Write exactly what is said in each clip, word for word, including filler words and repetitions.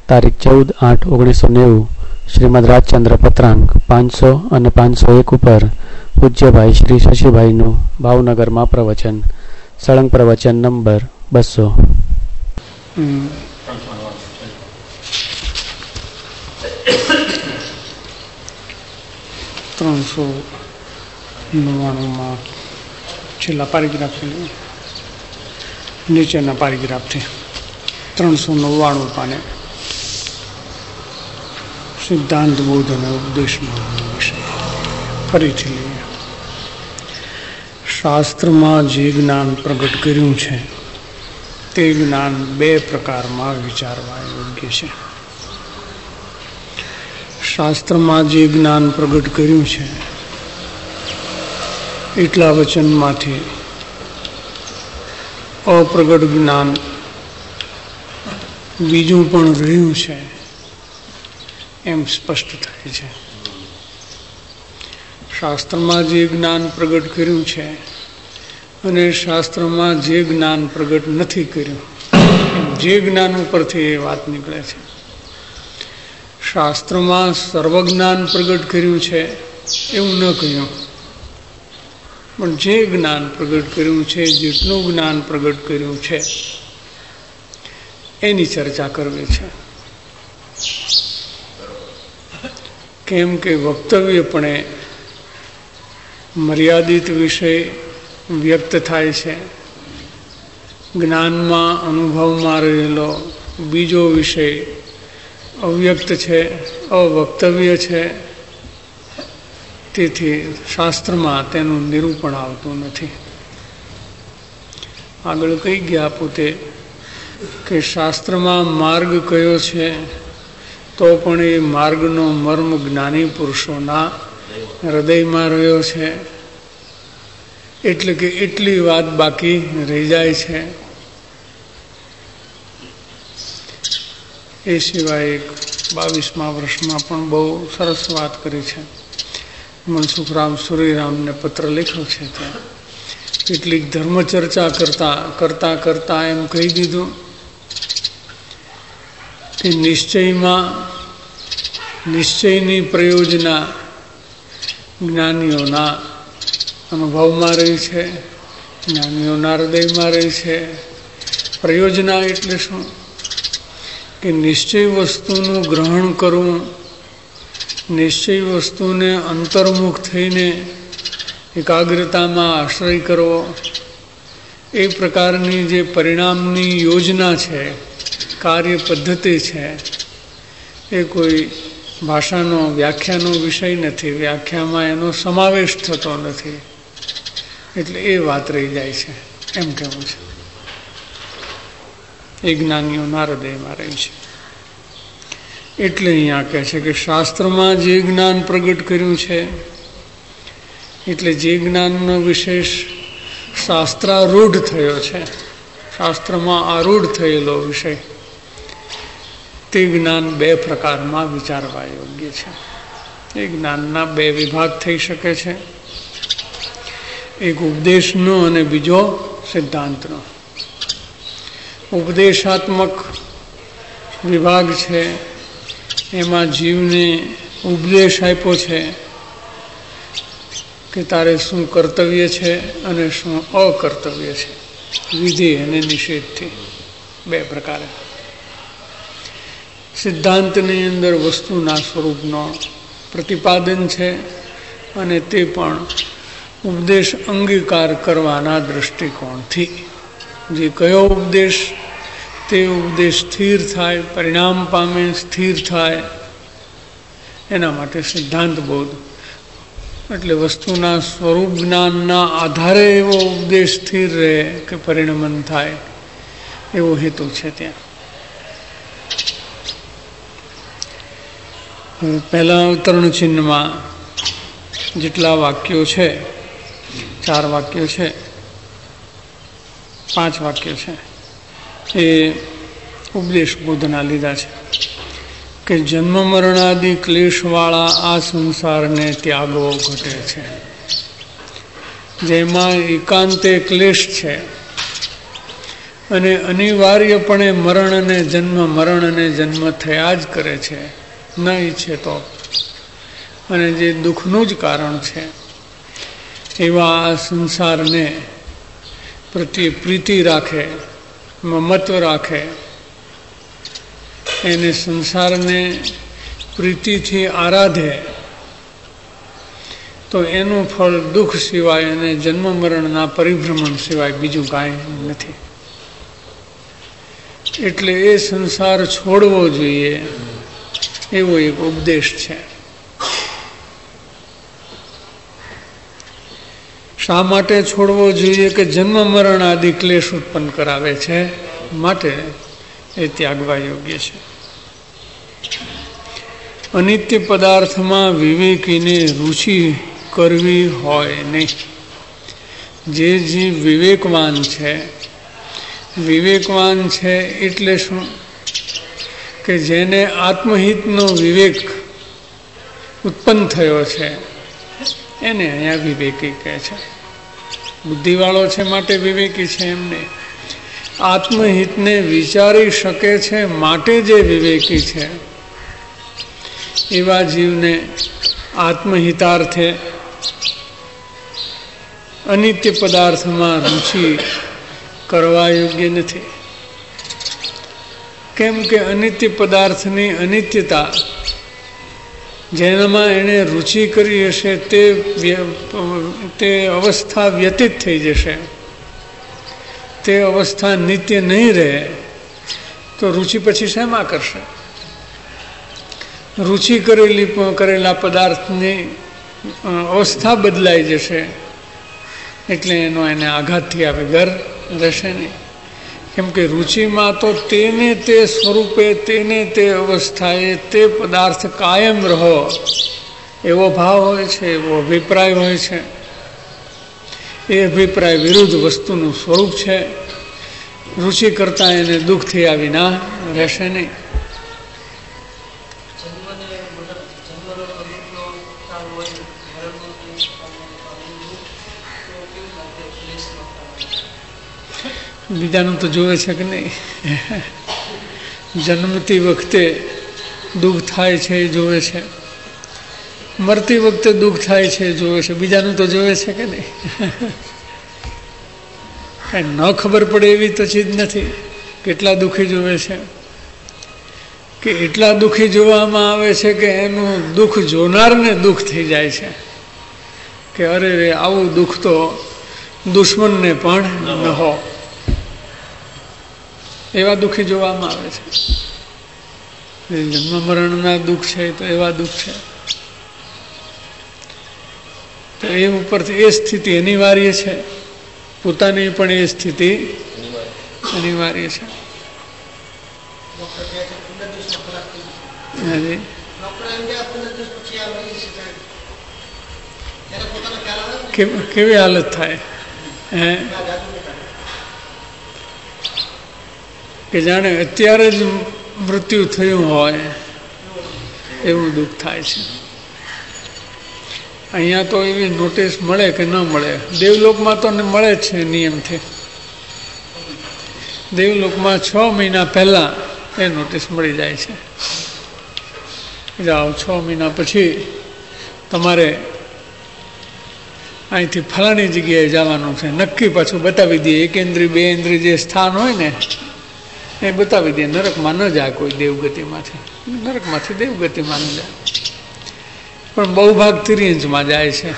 તારીખ ચૌદ આઠ ઓગણીસો નેવું શ્રીમદ રાજચંદ્ર પત્રાંક પાંચસો અને પાંચસો એક ઉપર પૂજ્યભાઈ શ્રી શશીભાઈનું ભાવનગરમાં પ્રવચન. સળંગ પ્રવચન નંબર બસો. ત્રણસો નવ્વાણુંમાં છેલ્લા પારેગ્રાફથી નીચેના પારેગ્રાફથી ત્રણસો નવ્વાણું પાને સિદ્ધાંત બોધ અને ઉપદેશનો વિષય ફરીથી લઈએ. શાસ્ત્રમાં જે જ્ઞાન પ્રગટ કર્યું છે તે જ્ઞાન બે પ્રકારમાં વિચારવા યોગ્ય છે. શાસ્ત્રમાં જે જ્ઞાન પ્રગટ કર્યું છે એટલા વચનમાંથી અપ્રગટ જ્ઞાન બીજું પણ રહ્યું છે એમ સ્પષ્ટ થાય છે. શાસ્ત્રમાં જે જ્ઞાન પ્રગટ કર્યું છે અને શાસ્ત્રમાં જે જ્ઞાન પ્રગટ નથી કર્યું, જે જ્ઞાન ઉપરથી એ વાત નીકળે છે. શાસ્ત્રમાં સર્વજ્ઞાન પ્રગટ કર્યું છે એવું ન કહ્યું, પણ જે જ્ઞાન પ્રગટ કર્યું છે, જેટલું જ્ઞાન પ્રગટ કર્યું છે એની ચર્ચા કરવી છે. કેમ કે વક્તવ્યપણે મર્યાદિત વિષય વ્યક્ત થાય છે, જ્ઞાનમાં અનુભવમાં રહેલો બીજો વિષય અવ્યક્ત છે, અવક્તવ્ય છે. તેથી શાસ્ત્રમાં તેનું નિરૂપણ આવતું નથી. આગળ કહી ગયા પોતે કે શાસ્ત્રમાં માર્ગ કયો છે તો પણ એ માર્ગનો મર્મ જ્ઞાની પુરુષોના હૃદયમાં રહ્યો છે. એટલે કે એટલી વાત બાકી રહી જાય છે. એ સિવાય એક બાવીસમા વર્ષમાં પણ બહુ સરસ વાત કરી છે. મનસુખરામ સુરીરામને પત્ર લખ્યો છે ત્યાં કેટલીક ધર્મચર્ચા કરતા કરતા કરતા એમ કહી દીધું કે નિશ્ચયમાં નિશ્ચયની પ્રયોજના જ્ઞાનીઓના અનુભવમાં રહી છે, જ્ઞાનીઓના હૃદયમાં રહી છે. પ્રયોજના એટલે શું? કે નિશ્ચય વસ્તુનું ગ્રહણ કરવું, નિશ્ચય વસ્તુને અંતર્મુખ થઈને એકાગ્રતામાં આશ્રય કરવો, એ પ્રકારની જે પરિણામની યોજના છે, કાર્ય પદ્ધતિ છે, એ કોઈ ભાષાનો વ્યાખ્યાનો વિષય નથી. વ્યાખ્યામાં એનો સમાવેશ થતો નથી. એટલે એ વાત રહી જાય છે એમ કહેવું છે. એ જ્ઞાનીઓના હૃદયમાં રહી છે. એટલે અહીંયા કહે છે કે શાસ્ત્રમાં જે જ્ઞાન પ્રગટ કર્યું છે, એટલે જે જ્ઞાનનો વિશેષ શાસ્ત્રારૂઢ થયો છે, શાસ્ત્રમાં આરૂઢ થયેલો વિષય, તે જ્ઞાન બે પ્રકારમાં વિચારવા યોગ્ય છે. એ જ્ઞાનના બે વિભાગ થઈ શકે છે, એક ઉપદેશનો અને બીજો સિદ્ધાંતનો. ઉપદેશાત્મક વિભાગ છે, એમાં જીવને ઉપદેશ આપ્યો છે કે તારે શું કર્તવ્ય છે અને શું અકર્તવ્ય છે, વિધિ અને નિષેધથી બે પ્રકારે. સિદ્ધાંતની અંદર વસ્તુના સ્વરૂપનો પ્રતિપાદન છે અને તે પણ ઉપદેશ અંગીકાર કરવાના દૃષ્ટિકોણથી. જે કયો ઉપદેશ તે ઉપદેશ સ્થિર થાય, પરિણામ પામે, સ્થિર થાય, એના માટે સિદ્ધાંત બોધ. એટલે વસ્તુના સ્વરૂપ જ્ઞાનના આધારે એવો ઉપદેશ સ્થિર રહે કે પરિણમન થાય, એવો હેતુ છે ત્યાં. પહેલા અવતરણ ચિહ્નમાં જેટલા વાક્યો છે, ચાર વાક્યો છે, પાંચ વાક્યો છે, એ ઉપદેશ બોધના લીધા છે કે જન્મ મરણાદિ ક્લેશવાળા આ સંસારને ત્યાગવો ઘટે છે. જેમાં એકાંતે ક્લેશ છે અને અનિવાર્યપણે મરણ અને જન્મ મરણ અને જન્મ થયા જ કરે છે, ન ઈચ્છે તો, અને જે દુઃખનું જ કારણ છે. એવા આ સંસારને પ્રત્યે પ્રીતિ રાખે, મમત્વ રાખે, એને સંસારને પ્રીતિથી આરાધે તો એનું ફળ દુઃખ સિવાય અને જન્મ મરણના પરિભ્રમણ સિવાય બીજું કાંઈ નથી. એટલે એ સંસાર છોડવો જોઈએ એવો એક ઉપદેશ છે. શા માટે છોડવો જોઈએ? કે જન્મ મરણ આદિ ક્લેશ ઉત્પન્ન કરાવે છે, માટે એ ત્યાગવા યોગ્ય છે. અનિત્ય પદાર્થમાં વિવેકીને રુચિ કરવી હોય નહીં. જે જીવ વિવેકવાન છે, વિવેકવાન છે એટલે શું? કે જેને આત્મહિતનો વિવેક ઉત્પન્ન થયો છે એને અહીંયા વિવેકી કહે છે. બુદ્ધિવાળો છે માટે વિવેકી છે એમને. આત્મહિતને વિચારી શકે છે માટે જે વિવેકી છે એવા જીવને આત્મહિતાર્થે અનિત્ય પદાર્થમાં રુચિ કરવા યોગ્ય નથી. કેમ કે અનિત્ય પદાર્થની અનિત્યતા જેનામાં એણે રુચિ કરી હશે તે તે અવસ્થા વ્યતીત થઈ જશે. તે અવસ્થા નિત્ય નહીં રહે તો રુચિ પછી શેમાં કરશે? રુચિ કરેલી કરેલા પદાર્થની અવસ્થા બદલાઈ જશે એટલે એનો એને આઘાત થયા વગર રહેશે નહીં. કેમ કે રુચિમાં તો તેને તે સ્વરૂપે તેને તે અવસ્થાએ તે પદાર્થ કાયમ રહો એવો ભાવ હોય છે, એવો અભિપ્રાય હોય છે. એ અભિપ્રાય વિરુદ્ધ વસ્તુનું સ્વરૂપ છે. રુચિ કરતાં એને દુઃખ થયા વિના રહેશે નહીં. બીજાનું તો જોવે છે કે નહીં? જન્મતી વખતે દુઃખ થાય છે એ જોવે છે, મરતી વખતે દુઃખ થાય છે એ જોવે છે. બીજાનું તો જોવે છે કે નહીં? કાંઈ ન ખબર પડે એવી તો ચીજ નથી. કેટલા દુઃખી જોવે છે, કે એટલા દુઃખી જોવામાં આવે છે કે એનું દુઃખ જોનારને દુઃખ થઈ જાય છે કે અરે રે આવું દુઃખ તો દુશ્મનને પણ ન હો. એવા દુઃખી જોવામાં આવે છે. જન્મ મરણના દુઃખ છે તો એવા દુઃખ છે. તો એ ઉપરથી એ સ્થિતિ અનિવાર્ય છે. પોતાની પણ એ સ્થિતિ અનિવાર્ય છે. કેવી હાલત થાય હે કે જાણે અત્યારે જ મૃત્યુ થયું હોય એવું દુઃખ થાય છે. અહીંયા તો એવી નોટિસ મળે કે ન મળે. દેવલોકમાં તો મળે જ છે નિયમથી. દેવલોકમાં છ મહિના પહેલાં એ નોટિસ મળી જાય છે. જાઓ છ મહિના પછી તમારે અહીંથી ફલાણી જગ્યાએ જવાનું છે. નક્કી પાછું બતાવી દઈએ. એક ઇન્દ્રિય બે ઇન્દ્રિય જે સ્થાન હોય ને એ બતાવી દે. નરકમાં ન જાય કોઈ દેવગતિમાંથી, નરકમાંથી દેવગતિમાં ન જાય, પણ બહુ ભાગ તિર્યંજમાં જાય છે.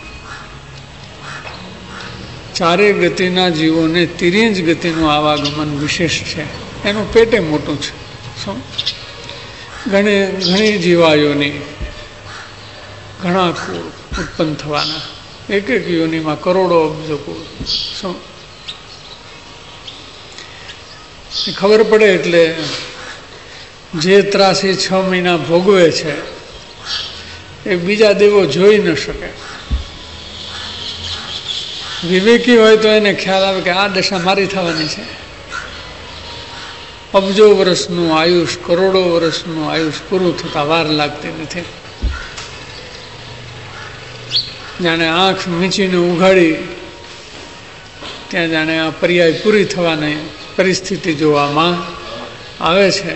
ચારે ગતિના જીવોને તિર્યંજ ગતિનું આવાગમન વિશેષ છે. એનું પેટે મોટું છે. શું ઘણી ઘણી જીવાયોની ઘણા કુળ ઉત્પન્ન થવાના. એક એક યોનિમાં કરોડો અબજો કુળ. શું ખબર પડે એટલે જે ત્રાસી છ મહિના ભોગવે છે એ બીજા દેવો જોઈ ન શકે. વિવેકી હોય તો એને ખ્યાલ આવે કે આ દશા મારી થવાની છે. અબજો વર્ષનું આયુષ, કરોડો વર્ષનું આયુષ પૂરું થતાં વાર લાગતી નથી. જાણે આંખ મીચીને ઉઘાડી ત્યાં જાણે આ પર્યાય પૂરી થવાની પરિસ્થિતિ જોવામાં આવે છે,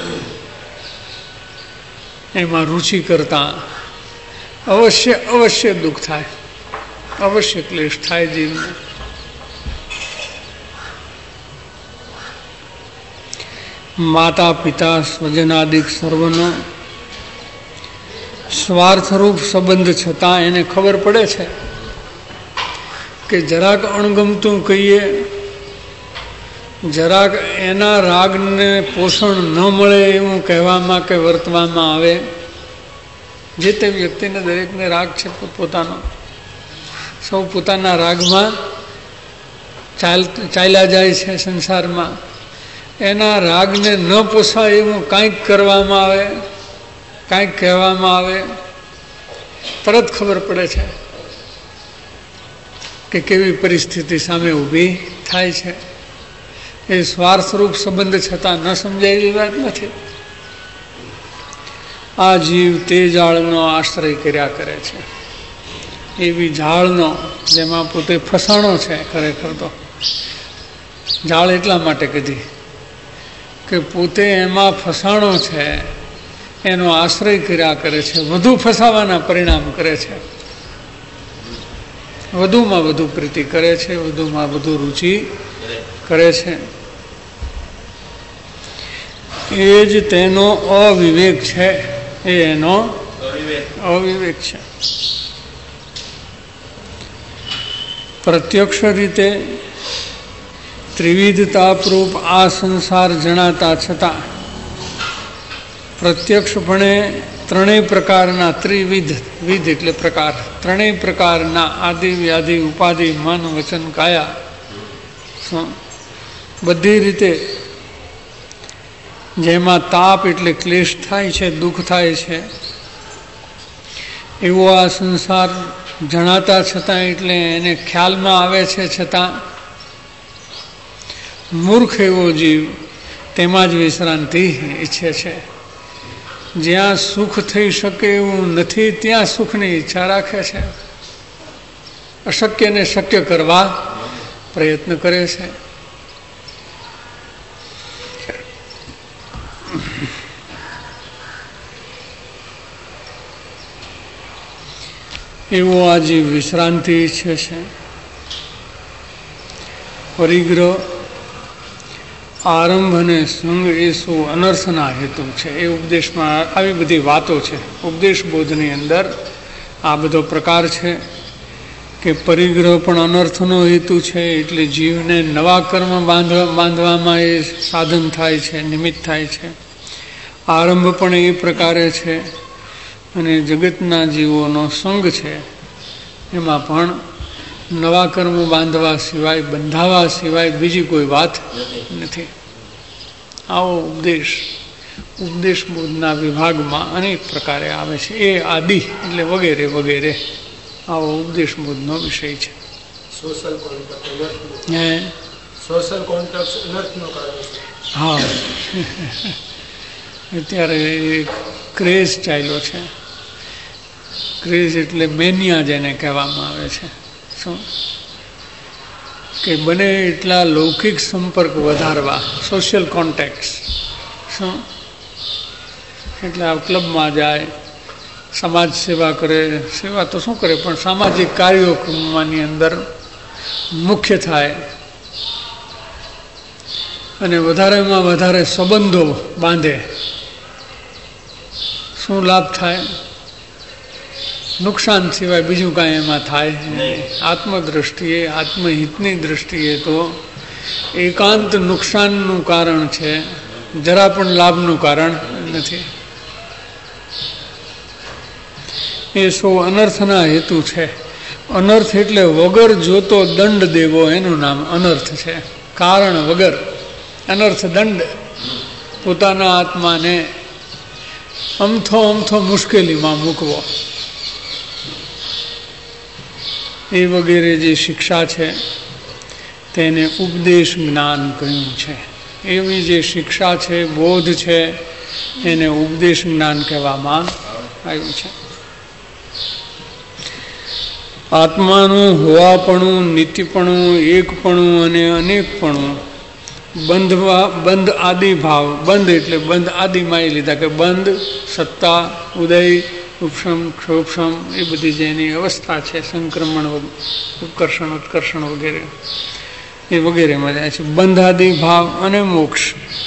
એમાં રુચિ કરતા અવશ્ય અવશ્ય દુઃખ થાય, અવશ્ય ક્લેશ થાય જીવને. માતા પિતા સ્વજનાદિક સર્વનો સ્વાર્થરૂપ સંબંધ છતાં એને ખબર પડે છે કે જરાક અણગમતું કહીએ, જરાક એના રાગને પોષણ ન મળે એવું કહેવામાં કે વર્તવામાં આવે. જે તે વ્યક્તિને દરેકને રાગ છે પોતપોતાનો, સૌ પોતાના રાગમાં ચાલ ચાલ્યા જાય છે સંસારમાં. એના રાગને ન પોસાય એવું કાંઈક કરવામાં આવે, કાંઈક કહેવામાં આવે, તરત ખબર પડે છે કે કેવી પરિસ્થિતિ સામે ઊભી થાય છે. એ સ્વાર્થરૂપ સંબંધ છતાં ન સમજાય એવી વાત નથી. આ જીવ તે જાળનો આશ્રય કર્યા કરે છે, એવી જાળનો જેમાં પોતે ફસાણો છે. ખરેખર તો જાળ એટલા માટે કીધી કે પોતે એમાં ફસાણો છે, એનો આશ્રય કર્યા કરે છે, વધુ ફસાવાના પરિણામ કરે છે, વધુમાં વધુ પ્રીતિ કરે છે, વધુમાં વધુ રુચિ કરે છે. એ જ તેનો અવિવેક છે, એ એનો અવિવેક છે. પ્રત્યક્ષ રીતે ત્રિવિધતાપરૂપ આ સંસાર જણાતા છતાં પ્રત્યક્ષપણે ત્રણેય પ્રકારના ત્રિવિધ, વિધ એટલે પ્રકાર, ત્રણેય પ્રકારના આદિ વ્યાધિ ઉપાધિ મન વચન કાયા, બધી રીતે જેમાં તાપ એટલે ક્લેશ થાય છે, દુઃખ થાય છે, એવો આ સંસાર જણાતા છતાં એટલે એને ખ્યાલમાં આવે છે છતાં મૂર્ખ એવો જીવ તેમાં જ વિશ્રાંતિ ઈચ્છે છે. જ્યાં સુખ થઈ શકે એવું નથી ત્યાં સુખની ઈચ્છા રાખે છે, અશક્યને શક્ય કરવા પ્રયત્ન કરે છે. એવો આ જીવ વિશ્રાંતિ ઈચ્છે છે. પરિગ્રહ, આરંભ અને સંગ એ શું અનર્થના હેતુ છે. એ ઉપદેશમાં આવી બધી વાતો છે. ઉપદેશ બોધની અંદર આ બધો પ્રકાર છે કે પરિગ્રહ પણ અનર્થનો હેતુ છે, એટલે જીવને નવા કર્મ બાંધવા બાંધવામાં એ સાધન થાય છે, નિમિત્ત થાય છે. આરંભ પણ એ પ્રકારે છે, અને જગતના જીવોનો સંગ છે, એમાં પણ નવા કર્મ બાંધવા સિવાય, બંધાવા સિવાય બીજી કોઈ વાત નથી. આવો ઉપદેશ ઉપદેશ બોધના વિભાગમાં અનેક પ્રકારે આવે છે. એ આદિ એટલે વગેરે વગેરે આવો ઉપદેશ બોધનો વિષય છે. હા, અત્યારે ક્રેઝ ચાલ્યો છે. ક્રેઝ એટલે મેનિયા જેને કહેવામાં આવે છે. શું કે બને એટલા લૌકિક સંપર્ક વધારવા, સોશિયલ કોન્ટેક્ટ. શું એટલે આ ક્લબમાં જાય, સમાજ સેવા કરે, સેવા તો શું કરે પણ સામાજિક કાર્યોની અંદર મુખ્ય થાય, અને વધારેમાં વધારે સંબંધો બાંધે. શું લાભ થાય? નુકસાન સિવાય બીજું કાંઈ એમાં થાય. આત્મદ્રષ્ટિએ, આત્મહિતની દ્રષ્ટિએ તો એકાંત નુકસાનનું કારણ છે, જરા પણ લાભનું કારણ નથી. એ સૌ અનર્થના હેતુ છે. અનર્થ એટલે વગર જોતો દંડ દેવો, એનું નામ અનર્થ છે. કારણ વગર અનર્થ દંડ, પોતાના આત્માને અમથો અમથો મુશ્કેલીમાં મૂકવો, એ વગેરે જે શિક્ષા છે તેને ઉપદેશ જ્ઞાન કહ્યું છે. એવી જે શિક્ષા છે, બોધ છે, એને ઉપદેશ જ્ઞાન કહેવામાં આવ્યું છે. આત્માનું હોવાપણું, નિત્યપણું, એકપણું અને અનેકપણું બંધવા બંધ આદિ ભાવ, બંધ એટલે બંધ આદિમાં એ લીધા કે બંધ, સત્તા, ઉદય, ઉપશમ, ક્ષોપશમ એ બધી જેની અવસ્થા છે, સંક્રમણ, ઉત્કર્ષણ, ઉત્કર્ષણ વગેરે એ વગેરેમાં જાય છે. બંધાદિ ભાવ અને મોક્ષ,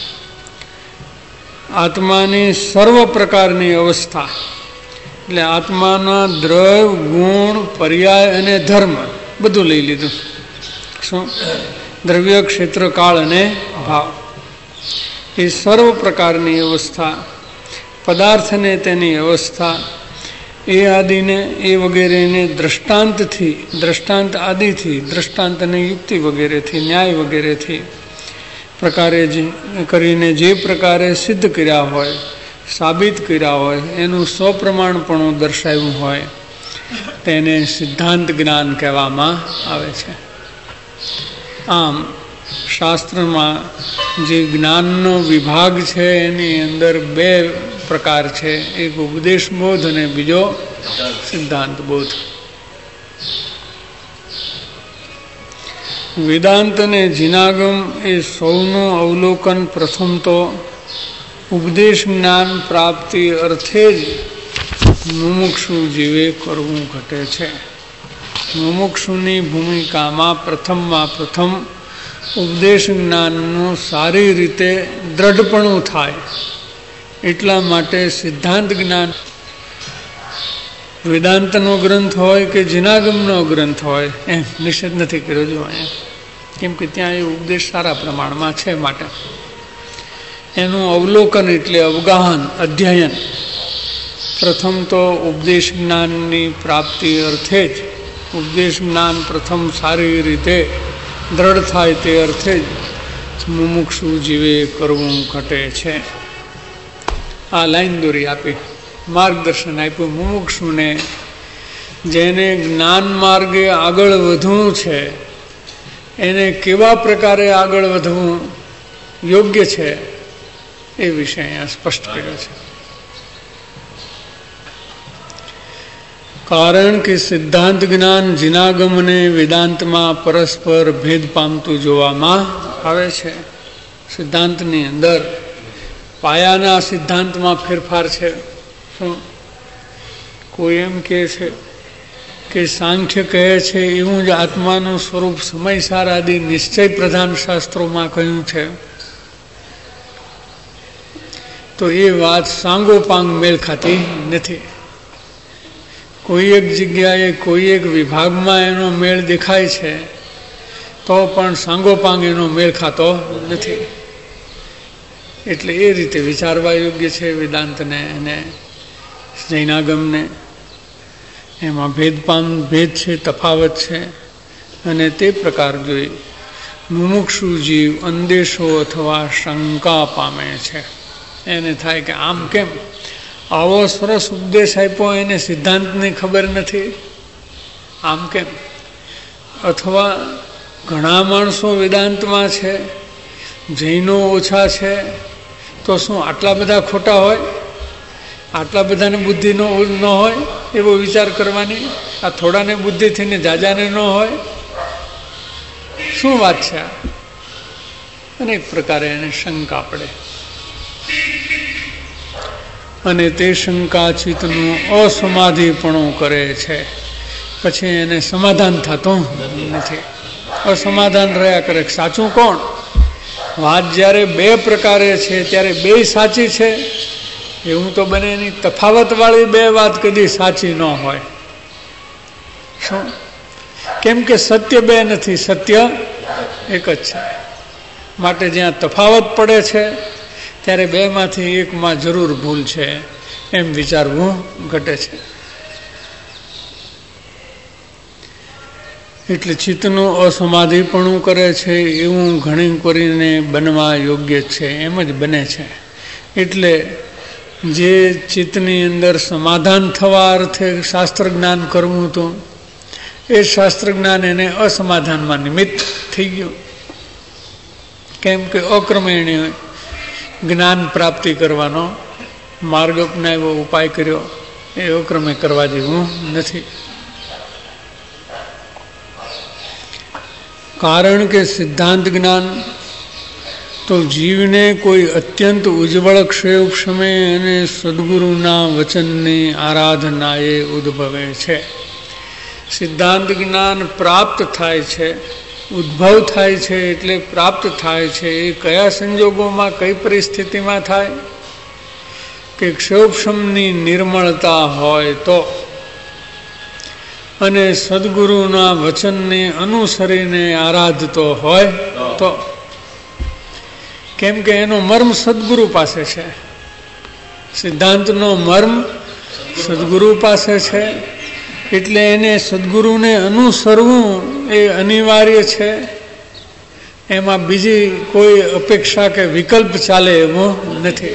આત્માની સર્વ પ્રકારની અવસ્થા એટલે આત્માના દ્રવ્ય, ગુણ, પર્યાય અને ધર્મ બધું લઈ લીધું. શું? દ્રવ્ય, ક્ષેત્ર, કાળ અને ભાવ એ સર્વ પ્રકારની અવસ્થા, પદાર્થને તેની અવસ્થા એ આદિને એ વગેરેને દ્રષ્ટાંતથી, દ્રષ્ટાંત આદિથી, દ્રષ્ટાંતની યુક્તિ વગેરેથી, ન્યાય વગેરેથી પ્રકારે જે કરીને જે પ્રકારે સિદ્ધ કર્યા હોય, સાબિત કર્યા હોય, એનું સપ્રમાણપણું દર્શાવ્યું હોય તેને સિદ્ધાંત જ્ઞાન કહેવામાં આવે છે. આમ શાસ્ત્રમાં જે જ્ઞાનનો વિભાગ છે એની અંદર બે પ્રકાર છે, એક ઉપદેશ બોધ અને બીજો સિદ્ધાંત બોધ. વેદાંત અને જીનાગમ એ સૌનું અવલોકન પ્રથમ તો ઉપદેશ જ્ઞાન પ્રાપ્તિ અર્થે જ મુમુક્ષુ જીવે કરવું ઘટે છે. મુમુક્ષુની ભૂમિકામાં પ્રથમમાં પ્રથમ ઉપદેશ જ્ઞાનનું સારી રીતે દ્રઢપણું થાય એટલા માટે સિદ્ધાંત જ્ઞાન વેદાંતનો ગ્રંથ હોય કે જીનાગમનો ગ્રંથ હોય એમ નિષેધ નથી કર્યો જો અહીંયા, કેમ કે ત્યાં એ ઉપદેશ સારા પ્રમાણમાં છે. માટે એનું અવલોકન એટલે અવગાહન, અધ્યયન પ્રથમ તો ઉપદેશ જ્ઞાનની પ્રાપ્તિ અર્થે જ, ઉપદેશ જ્ઞાન પ્રથમ સારી રીતે દ્રઢ થાય તે અર્થે જ મુમુક્ષુ જીવે કરવું ઘટે છે. આ લાઈન દોરી આપી, માર્ગદર્શન આપ્યું મુમુક્ષુને, જેને જ્ઞાન માર્ગે આગળ વધવું છે એને કેવા પ્રકારે આગળ વધવું યોગ્ય છે એ વિશે અહીંયા સ્પષ્ટ કર્યો છે. કારણ કે સિદ્ધાંત જ્ઞાન જીનાગમ અને વેદાંતમાં પરસ્પર ભેદ પામતું જોવામાં આવે છે. સિદ્ધાંતની અંદર પાયાના સિદ્ધાંતમાં ફેરફાર છે. શું? કોઈ એમ કહે છે કે સાંખ્ય કહે છે એવું જ આત્માનું સ્વરૂપ સમયસાર આદિ નિશ્ચય પ્રધાન શાસ્ત્રોમાં કહ્યું છે, તો એ વાત સાંગોપાંગ મેળ ખાતી નથી. કોઈ એક જગ્યાએ કોઈ એક વિભાગમાં એનો મેળ દેખાય છે તો પણ સાંગોપાંગ એનો મેળ ખાતો નથી. એટલે એ રીતે વિચારવા યોગ્ય છે વેદાંતને અને જૈનાગમને. એમાં ભેદપામ ભેદ છે, તફાવત છે, અને તે પ્રકાર જોઈ મુમુક્ષુ જીવ અંદેશો અથવા શંકા પામે છે. એને થાય કે આમ કેમ, આવો સરસ ઉપદેશ આપ્યો એને સિદ્ધાંતની ખબર નથી, આમ કેમ? અથવા ઘણા માણસો વેદાંતમાં છે, જૈનો ઓછા છે, તો શું આટલા બધા ખોટા હોય? આટલા બધાને બુદ્ધિ ન હોય એવો વિચાર કરવાની, આ થોડાને બુદ્ધિ થઈને જાજાને ન હોય, શું વાત છે આ? અનેક પ્રકારે એને શંકા પડે અને તે શંકા ચિત્તનું અસમાધિપણું કરે છે. પછી એને સમાધાન થતું નથી, અસમાધાન રહ્યા કરે. સાચું કોણ? વાત જ્યારે બે પ્રકારે છે ત્યારે બે સાચી છે એવું તો બને નહીં. તફાવતવાળી બે વાત કદી સાચી ન હોય. શું? કેમ કે સત્ય બે નથી, સત્ય એક જ છે. માટે જ્યાં તફાવત પડે છે ત્યારે બેમાંથી એકમાં જરૂર ભૂલ છે એમ વિચારવું ઘટે છે. એટલે ચિત્તનું અસમાધિપણું કરે છે એવું ઘણી કરીને બનવા યોગ્ય છે, એમ જ બને છે. એટલે જે ચિત્તની અંદર સમાધાન થવા અર્થે શાસ્ત્ર જ્ઞાન કરવું હતું એ શાસ્ત્ર જ્ઞાન એને અસમાધાનમાં નિમિત્ત થઈ ગયું. કેમ કે અક્રમણીય જ્ઞાન પ્રાપ્તિ કરવાનો માર્ગ અપનાવ્યો, ઉપાય કર્યો, એ અક્રમે કરવા જેવું નથી. કારણ કે સિદ્ધાંત જ્ઞાન તો જીવને કોઈ અત્યંત ઉજ્જવળ ક્ષયોક્ષમે અને સદગુરુના વચનની આરાધનાએ ઉદ્ભવે છે. સિદ્ધાંત જ્ઞાન પ્રાપ્ત થાય છે, ઉદ્ભવ થાય છે એટલે પ્રાપ્ત થાય છે. એ કયા સંજોગોમાં કઈ પરિસ્થિતિમાં થાય કે ક્ષયોક્ષમની નિર્મળતા હોય તો, અને સદગુરુના વચનને અનુસરીને આરાધતો હોય તો. કેમ કે એનો મર્મ સદગુરુ પાસે છે, સિદ્ધાંતનો મર્મ સદગુરુ પાસે છે, એટલે એને સદગુરુને અનુસરવું એ અનિવાર્ય છે. એમાં બીજી કોઈ અપેક્ષા કે વિકલ્પ ચાલે એવો નથી.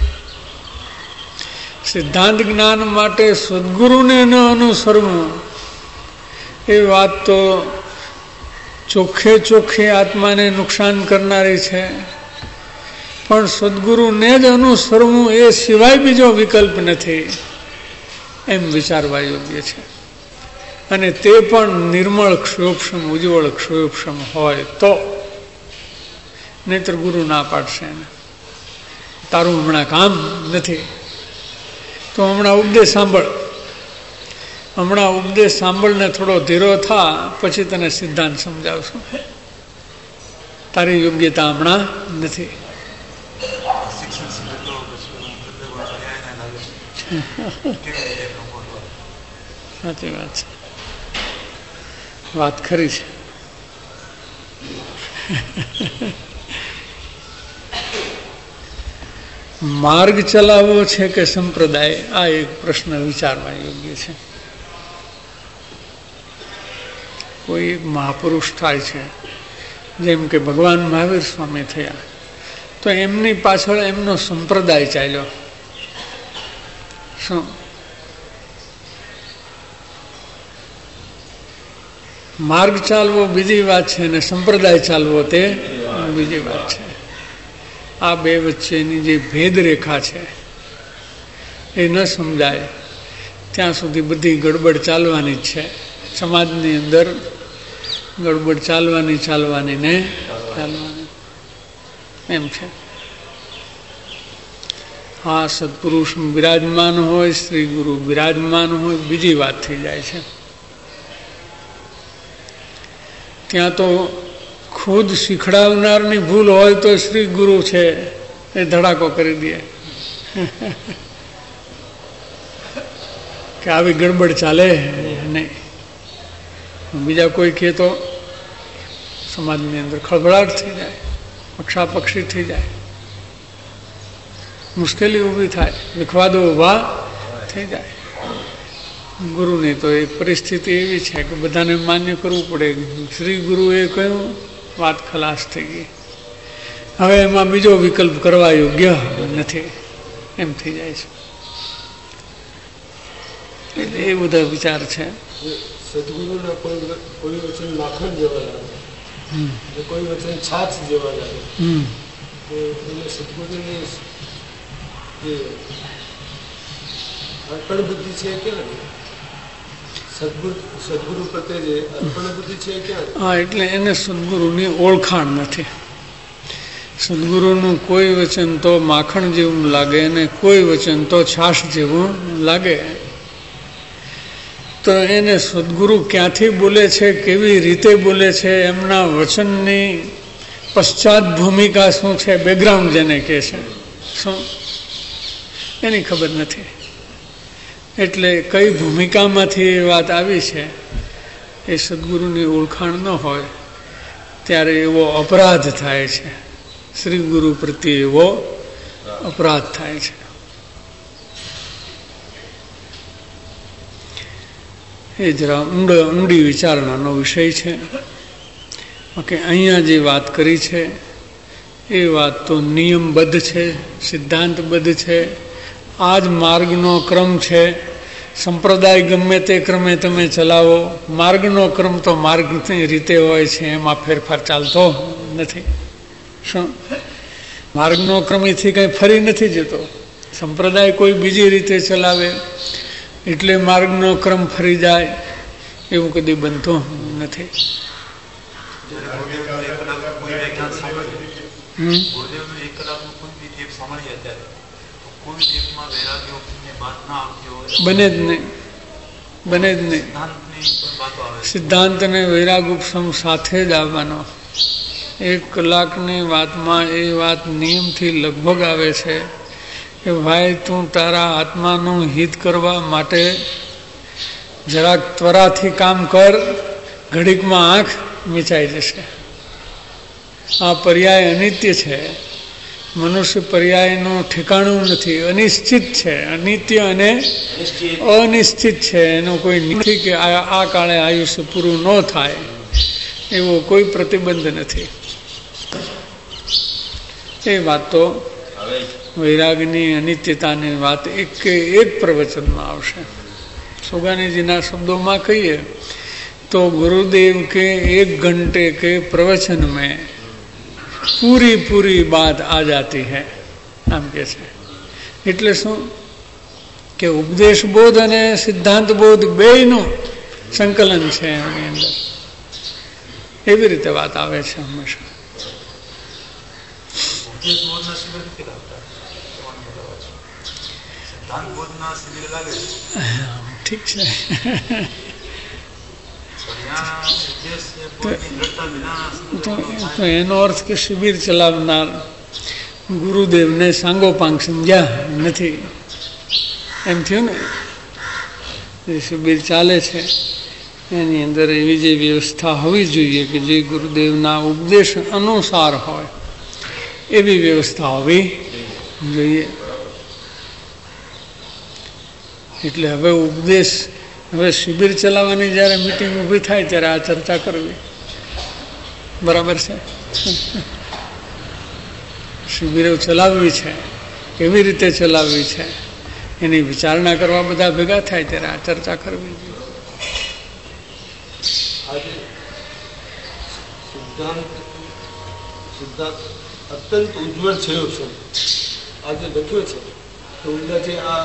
સિદ્ધાંત જ્ઞાન માટે સદગુરુને ન અનુસરવું એ વાત તો ચોખ્ખે ચોખ્ખી આત્માને નુકસાન કરનારી છે. પણ સદગુરુને જ અનુસરવું એ સિવાય બીજો વિકલ્પ નથી એમ વિચારવા યોગ્ય છે. અને તે પણ નિર્મળ ક્ષયોક્ષમ ઉજ્જવળ ક્ષયોક્ષમ હોય તો. નહીતર ગુરુ ના પાડશે ને તારું હમણાં કામ નથી તો હમણાં ઉપદેશ સાંભળ, હમણાં ઉપદેશ સાંભળને થોડો ધીરો થા, પછી તને સિદ્ધાંત સમજાવશું. તારી યોગ્યતા હમણાં નથી. સાચી વાત છે, વાત ખરી છે. માર્ગ ચલાવવો છે કે સંપ્રદાય, આ એક પ્રશ્ન વિચારવા યોગ્ય છે. કોઈ એક મહાપુરુષ થાય છે, જેમ કે ભગવાન મહાવીર સ્વામી થયા, તો એમની પાછળ એમનો સંપ્રદાય ચાલ્યો. શું માર્ગ ચાલવો બીજી વાત છે ને સંપ્રદાય ચાલવો તે બીજી વાત છે. આ બે વચ્ચેની જે ભેદરેખા છે એ ન સમજાય ત્યાં સુધી બધી ગડબડ ચાલવાની જ છે. સમાજની અંદર ગડબડ ચાલવાની ચાલવાની ને ચાલવાની એમ છે. હા, સત્પુરુષ બિરાજમાન હોય, શ્રી ગુરુ બિરાજમાન હોય, બીજી વાત થઈ જાય છે. ત્યાં તો ખુદ શીખડાવનારની ભૂલ હોય તો શ્રી ગુરુ છે એ ધડાકો કરી દે કે આવી ગડબડ ચાલે નહીં. બીજા કોઈ કહે તો સમાજની અંદર ખળભળાટ થઈ જાય, પક્ષાપક્ષી થઈ જાય, મુશ્કેલી ઊભી થાય, વિખવાદો ઊભા થઈ જાય. ગુરુની તો એક પરિસ્થિતિ એવી છે કે બધાને માન્ય કરવું પડે. શ્રી ગુરુએ કહ્યું, વાત ખલાસ થઈ ગઈ, હવે એમાં બીજો વિકલ્પ કરવા યોગ્ય નથી, એમ થઈ જાય છે. એટલે એ બધા વિચાર છે. સદગુરુના કોઈ કોઈ વચન માખણ જેવા લાગે, કોઈ વચન છાછ જેવા લાગે. સદગુરુની જે અર્પણ બુદ્ધિ છે ક્યાં? સદગુરુ સદગુરુ પ્રત્યે જે અર્પણ બુદ્ધિ છે ક્યાં? હા, એટલે એને સદગુરુની ઓળખાણ નથી. સદગુરુનું કોઈ વચન તો માખણ જેવું લાગે અને કોઈ વચન તો છાશ જેવું લાગે. તો એને સદગુરુ ક્યાંથી બોલે છે, કેવી રીતે બોલે છે, એમના વચનની પશ્ચાત ભૂમિકા શું છે, બેકગ્રાઉન્ડ જેને કહે છે, શું એની ખબર નથી. એટલે કઈ ભૂમિકામાંથી એ વાત આવી છે એ સદગુરુની ઓળખાણ ન હોય ત્યારે એવો અપરાધ થાય છે, શ્રી ગુરુ પ્રત્યે એવો અપરાધ થાય છે. એ જરા ઊંડ ઊંડી વિચારણાનો વિષય છે. કે અહીંયા જે વાત કરી છે એ વાત તો નિયમબદ્ધ છે, સિદ્ધાંતબદ્ધ છે. આ જ માર્ગનો ક્રમ છે. સંપ્રદાય ગમે તે ક્રમે તમે ચલાવો, માર્ગનો ક્રમ તો માર્ગની રીતે હોય છે, એમાં ફેરફાર ચાલતો નથી. શું માર્ગનો ક્રમ એથી કંઈ ફરી નથી જતો. સંપ્રદાય કોઈ બીજી રીતે ચલાવે એટલે માર્ગનો ક્રમ ફરી જાય એવું કદી બનતું નથી. ગુરુદેવનું એક કલાકનું કોઈ બી ટેપ સાંભળીએ અત્યારે તો કોઈ ટેપમાં વૈરાગ્યની વાત ના આવતી હોય, બને જ નહીં, બને જ નહીં. સિદ્ધાંત અને વૈરાગ ઉપસમ સાથે જ આવવાનો. એક કલાકની વાતમાં એ વાત નિયમથી લગભગ આવે છે કે ભાઈ તું તારા આત્માનું હિત કરવા માટે જરાક ત્વરાથી કામ કર, ઘડીકમાં આંખ મીચાઈ જશે. આ પર્યાય અનિત્ય છે. મનુષ્ય પર્યાયનું ઠેકાણું નથી, અનિશ્ચિત છે. અનિત્ય અને અનિશ્ચિત છે. એનો કોઈ નથી કે આ કાળે આયુષ્ય પૂરું ન થાય એવો કોઈ પ્રતિબંધ નથી. એ વાત તો વૈરાગની અનિત્યતાની વાત એક કે એક પ્રવચનમાં આવશે. સોગાનીજીના શબ્દોમાં કહીએ તો ગુરુદેવ કે એક घंटे के प्रवचन में પૂરી પૂરી બાત આ જાતી હૈ, આમ કે છે. એટલે શું કે ઉપદેશ બોધ અને સિદ્ધાંત બોધ બેયનું સંકલન છે એની અંદર. એવી રીતે વાત આવે છે હંમેશા. ઠીક છે. તો એનો અર્થ કે શિબિર ચલાવનાર ગુરુદેવને સાંગોપાંગ સમજ્યા નથી એમ થયું ને. જે શિબિર ચાલે છે એની અંદર એવી જે વ્યવસ્થા હોવી જોઈએ કે જે ગુરુદેવના ઉપદેશ અનુસાર હોય એવી વ્યવસ્થા હોવી જોઈએ. એટલે હવે ઉપદેશ, હવે શિબિર ચલાવવાની જ્યારે મિટિંગ ઊભી થાય ત્યારે આ ચર્ચા કરવી બરાબર છે. શિબિરો ચલાવવી છે, કેવી રીતે ચલાવવી છે એની વિચારણા કરવા બધા ભેગા થાય ત્યારે આ ચર્ચા કરવી જોઈએ. આજે સિદ્ધાંત સિદ્ધાંત અત્યંત ઉજ્જવળ થયો છે. આજે લખ્યો છે તો ઉદાથી આ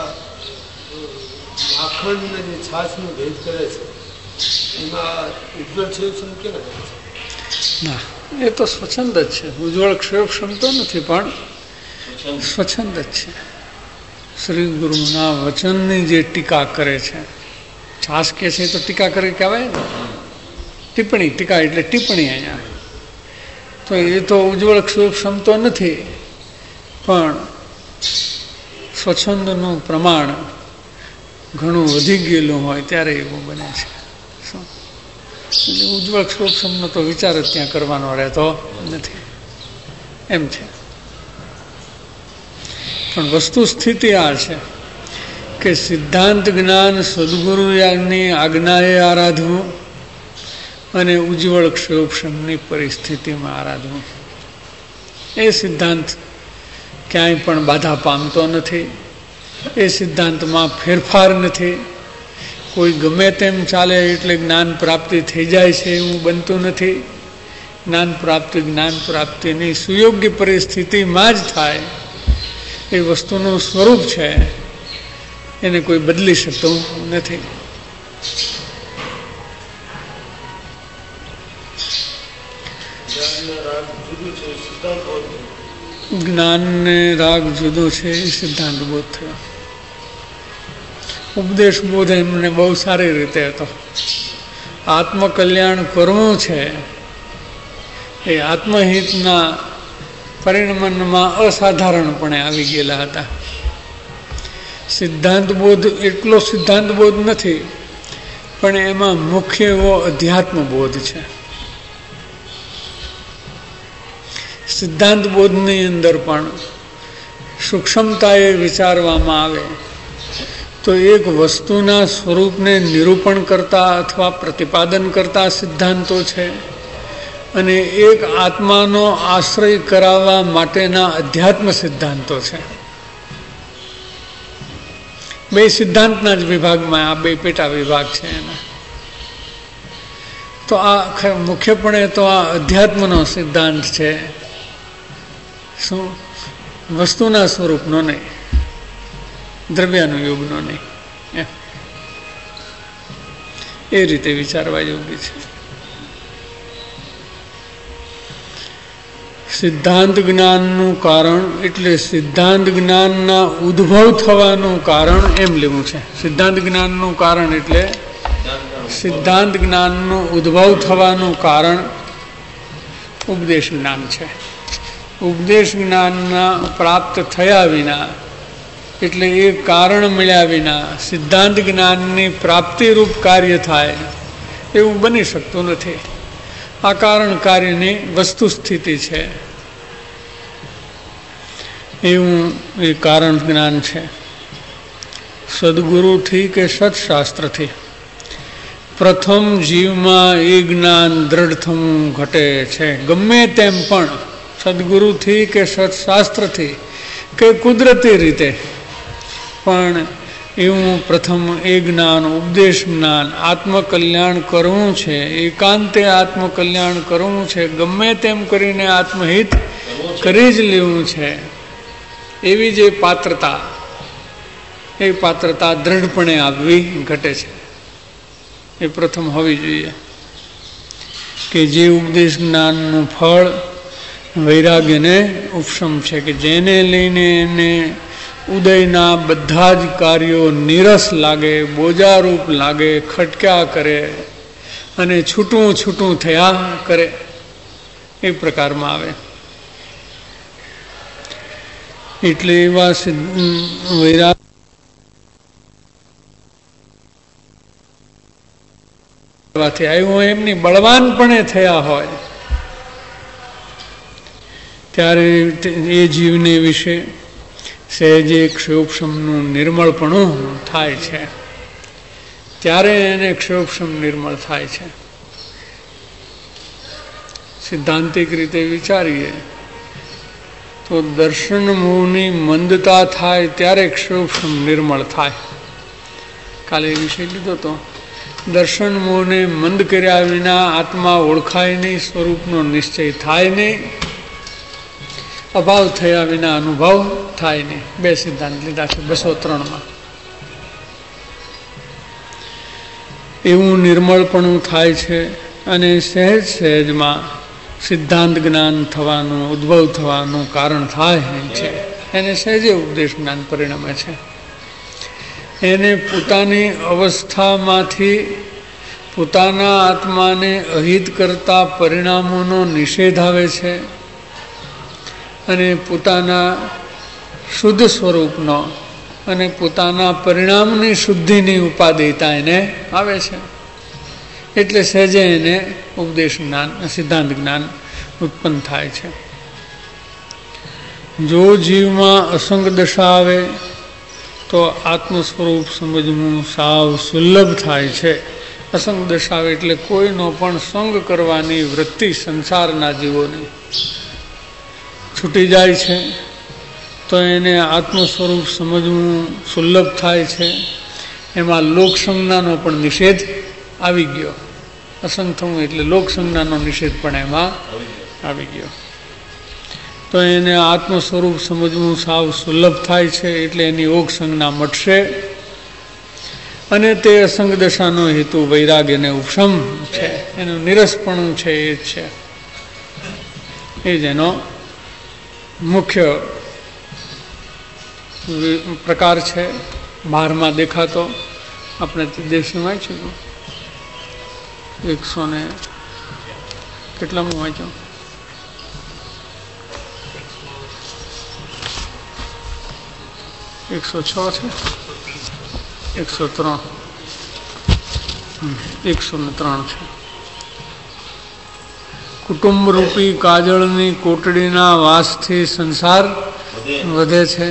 માખણને જે છાશનો ભેદ કરે છે એમાં ઉજ્જવળ ક્ષેપક્ષમ કેવા છે? ના, એ તો સ્વચ્છંદ જ છે. ઉજ્જવળ ક્ષેપક્ષમ તો નથી પણ સ્વચ્છંદ જ છે. શ્રી ગુરુના વચનની જે ટીકા કરે છે, છાશ કે છે તો ટીકા કરી કહેવાય ને. ટિપ્પણી, ટીકા એટલે ટિપ્પણી. અહીંયા તો એ તો ઉજ્જવળ ક્ષેપક્ષમ તો નથી પણ સ્વચ્છંદનું પ્રમાણ ઘણું વધી ગયેલું હોય ત્યારે એવું બને છે. શું એટલે ઉજ્જવળ ક્ષોભસમનો તો વિચાર જ ત્યાં કરવાનો રહેતો નથી એમ છે. પણ વસ્તુ સ્થિતિ આ છે કે સિદ્ધાંત જ્ઞાન સદગુરુની આજ્ઞાએ આરાધવું અને ઉજ્જવળ ક્ષોભસમની પરિસ્થિતિમાં આરાધવું. એ સિદ્ધાંત ક્યાંય પણ બાધા પામતો નથી. એ સિદ્ધાંતમાં ફેરફાર નથી. કોઈ ગમે તેમ ચાલે એટલે જ્ઞાન પ્રાપ્તિ થઈ જાય છે એવું બનતું નથી. જ્ઞાન પ્રાપ્તિ જ્ઞાન પ્રાપ્તિની સુયોગ્ય પરિસ્થિતિમાં જ થાય. એ વસ્તુનું સ્વરૂપ છે, એને કોઈ બદલી શકતું નથી. જ્ઞાનને રાગ જુદો છે એ સિદ્ધાંત બોધ થયો. ઉપદેશ બોધ એમને બહુ સારી રીતે હતો. આત્મકલ્યાણ કરવું છે એ આત્મહિતના પરિણમનમાં અસાધારણપણે આવી ગયેલા હતા. સિદ્ધાંત બોધ એટલો સિદ્ધાંત બોધ નથી પણ એમાં મુખ્ય એવો અધ્યાત્મ બોધ છે. સિદ્ધાંત બોધની અંદર પણ સૂક્ષ્મતાએ વિચારવામાં આવે તો એક વસ્તુના સ્વરૂપને નિરૂપણ કરતા અથવા પ્રતિપાદન કરતા સિદ્ધાંતો છે અને એક આત્માનો આશ્રય કરાવવા માટેના અધ્યાત્મ સિદ્ધાંતો છે. બે સિદ્ધાંતના જ વિભાગમાં આ બે પેટા વિભાગ છે એના. તો આ મુખ્યપણે તો આ અધ્યાત્મનો સિદ્ધાંત છે. શું? વસ્તુના સ્વરૂપનો નહીં, દ્રવ્યાનુયોગનો નહીં. એ રીતે વિચારવા યોગ્ય છે. સિદ્ધાંત જ્ઞાનનું કારણ એટલે સિદ્ધાંત જ્ઞાનના ઉદ્ભવ થવાનું કારણ એમ લેવું છે. સિદ્ધાંત જ્ઞાનનું કારણ એટલે સિદ્ધાંત જ્ઞાનનું ઉદ્ભવ થવાનું કારણ ઉપદેશ જ્ઞાન છે. ઉપદેશ જ્ઞાનના પ્રાપ્ત થયા વિના એટલે એ કારણ મળ્યા વિના સિદ્ધાંત જ્ઞાનની પ્રાપ્તિરૂપ કાર્ય થાય એવું બની શકતું નથી. આ કારણ કાર્યની વસ્તુ સ્થિતિ છે, એવું એ કારણ જ્ઞાન છે. સદગુરુથી કે સત્શાસ્ત્રથી પ્રથમ જીવમાં એ જ્ઞાન દ્રઢ થવું ઘટે છે. ગમે તેમ પણ સદગુરુથી કે સત્શાસ્ત્રથી કે કુદરતી રીતે પણ એવું પ્રથમ એ જ્ઞાન ઉપદેશ જ્ઞાન આત્મકલ્યાણ કરવું છે, એકાંતે આત્મકલ્યાણ કરવું છે, ગમે તેમ કરીને આત્મહિત કરી જ લેવું છે, એવી જે પાત્રતા એ પાત્રતા દ્રઢપણે આવવી ઘટે છે. એ પ્રથમ હોવી જોઈએ કે જે ઉપદેશ જ્ઞાનનું ફળ વૈરાગ્યને ઉપશમ છે, કે જેને લઈને એને ઉદયના બધા જ કાર્યો નીરસ લાગે, બોજારૂપ લાગે, ખટક્યા કરે અને છૂટું છૂટું થયા કરે, એ પ્રકારમાં આવે. એટલે એવા વૈરાગ આવ્યું એમની બળવાનપણે થયા હોય ત્યારે એ જીવને વિશે સહેજે ક્ષયોપશમનું નિર્મળપણું થાય છે, ત્યારે એને ક્ષયોપશમ નિર્મળ થાય છે. સિદ્ધાંતિક રીતે વિચારીએ તો દર્શન મોહની મંદતા થાય ત્યારે ક્ષયોપશમ નિર્મળ થાય. કાલે એ વિષય લીધો તો દર્શન મોહને મંદ કર્યા વિના આત્મા ઓળખાય નહીં, સ્વરૂપનો નિશ્ચય થાય નહીં, અભાવ થયા વિના અનુભવ થાય નહીં. બે સિદ્ધાંત લીધા છે બસો ત્રણમાં. એવું નિર્મળપણું થાય છે અને સહેજ સહેજમાં સિદ્ધાંત જ્ઞાન થવાનું, ઉદ્ભવ થવાનું કારણ થાય છે. એને સહેજે ઉપદેશ જ્ઞાન પરિણમે છે. એને પોતાની અવસ્થામાંથી પોતાના આત્માને અહિત કરતા પરિણામોનો નિષેધ આવે છે અને પોતાના શુદ્ધ સ્વરૂપનો અને પોતાના પરિણામની શુદ્ધિની ઉપાદેયતા એને આવે છે. એટલે સહેજે એને ઉપદેશ જ્ઞાન, સિદ્ધાંત જ્ઞાન ઉત્પન્ન થાય છે. જો જીવમાં અસંગ દશા આવે તો આત્મ સ્વરૂપ સમજવું સાવ સુલભ થાય છે. અસંગ દશા આવે એટલે કોઈનો પણ સંગ કરવાની વૃત્તિ સંસારના જીવોની છૂટી જાય છે, તો એને આત્મ સ્વરૂપ સમજવું સુલભ થાય છે. એમાં લોકસંજ્ઞાનો પણ નિષેધ આવી ગયો. અસંગ થવું એટલે લોકસંજ્ઞાનો નિષેધ પણ એમાં આવી ગયો. તો એને આત્મ સ્વરૂપ સમજવું સાવ સુલભ થાય છે. એટલે એની ઓગ સંજ્ઞા મટશે અને તે અસંગ દશાનો હેતુ વૈરાગ્યને ઉપશમ છે, એનું નિરસપણું છે, એ જ છે. એ જ એનો મુખ્ય પ્રકાર છે. બહારમાં દેખાતો આપણે દેશમાં વાંચ્યું એકસો ને કેટલામાં વાંચ્યું એકસો છ છે, એકસો ત્રણ એકસો ને ત્રણ છે. કુટુંબ રૂપી કાજળની કોટડીના વાસથી સંસાર વધે છે.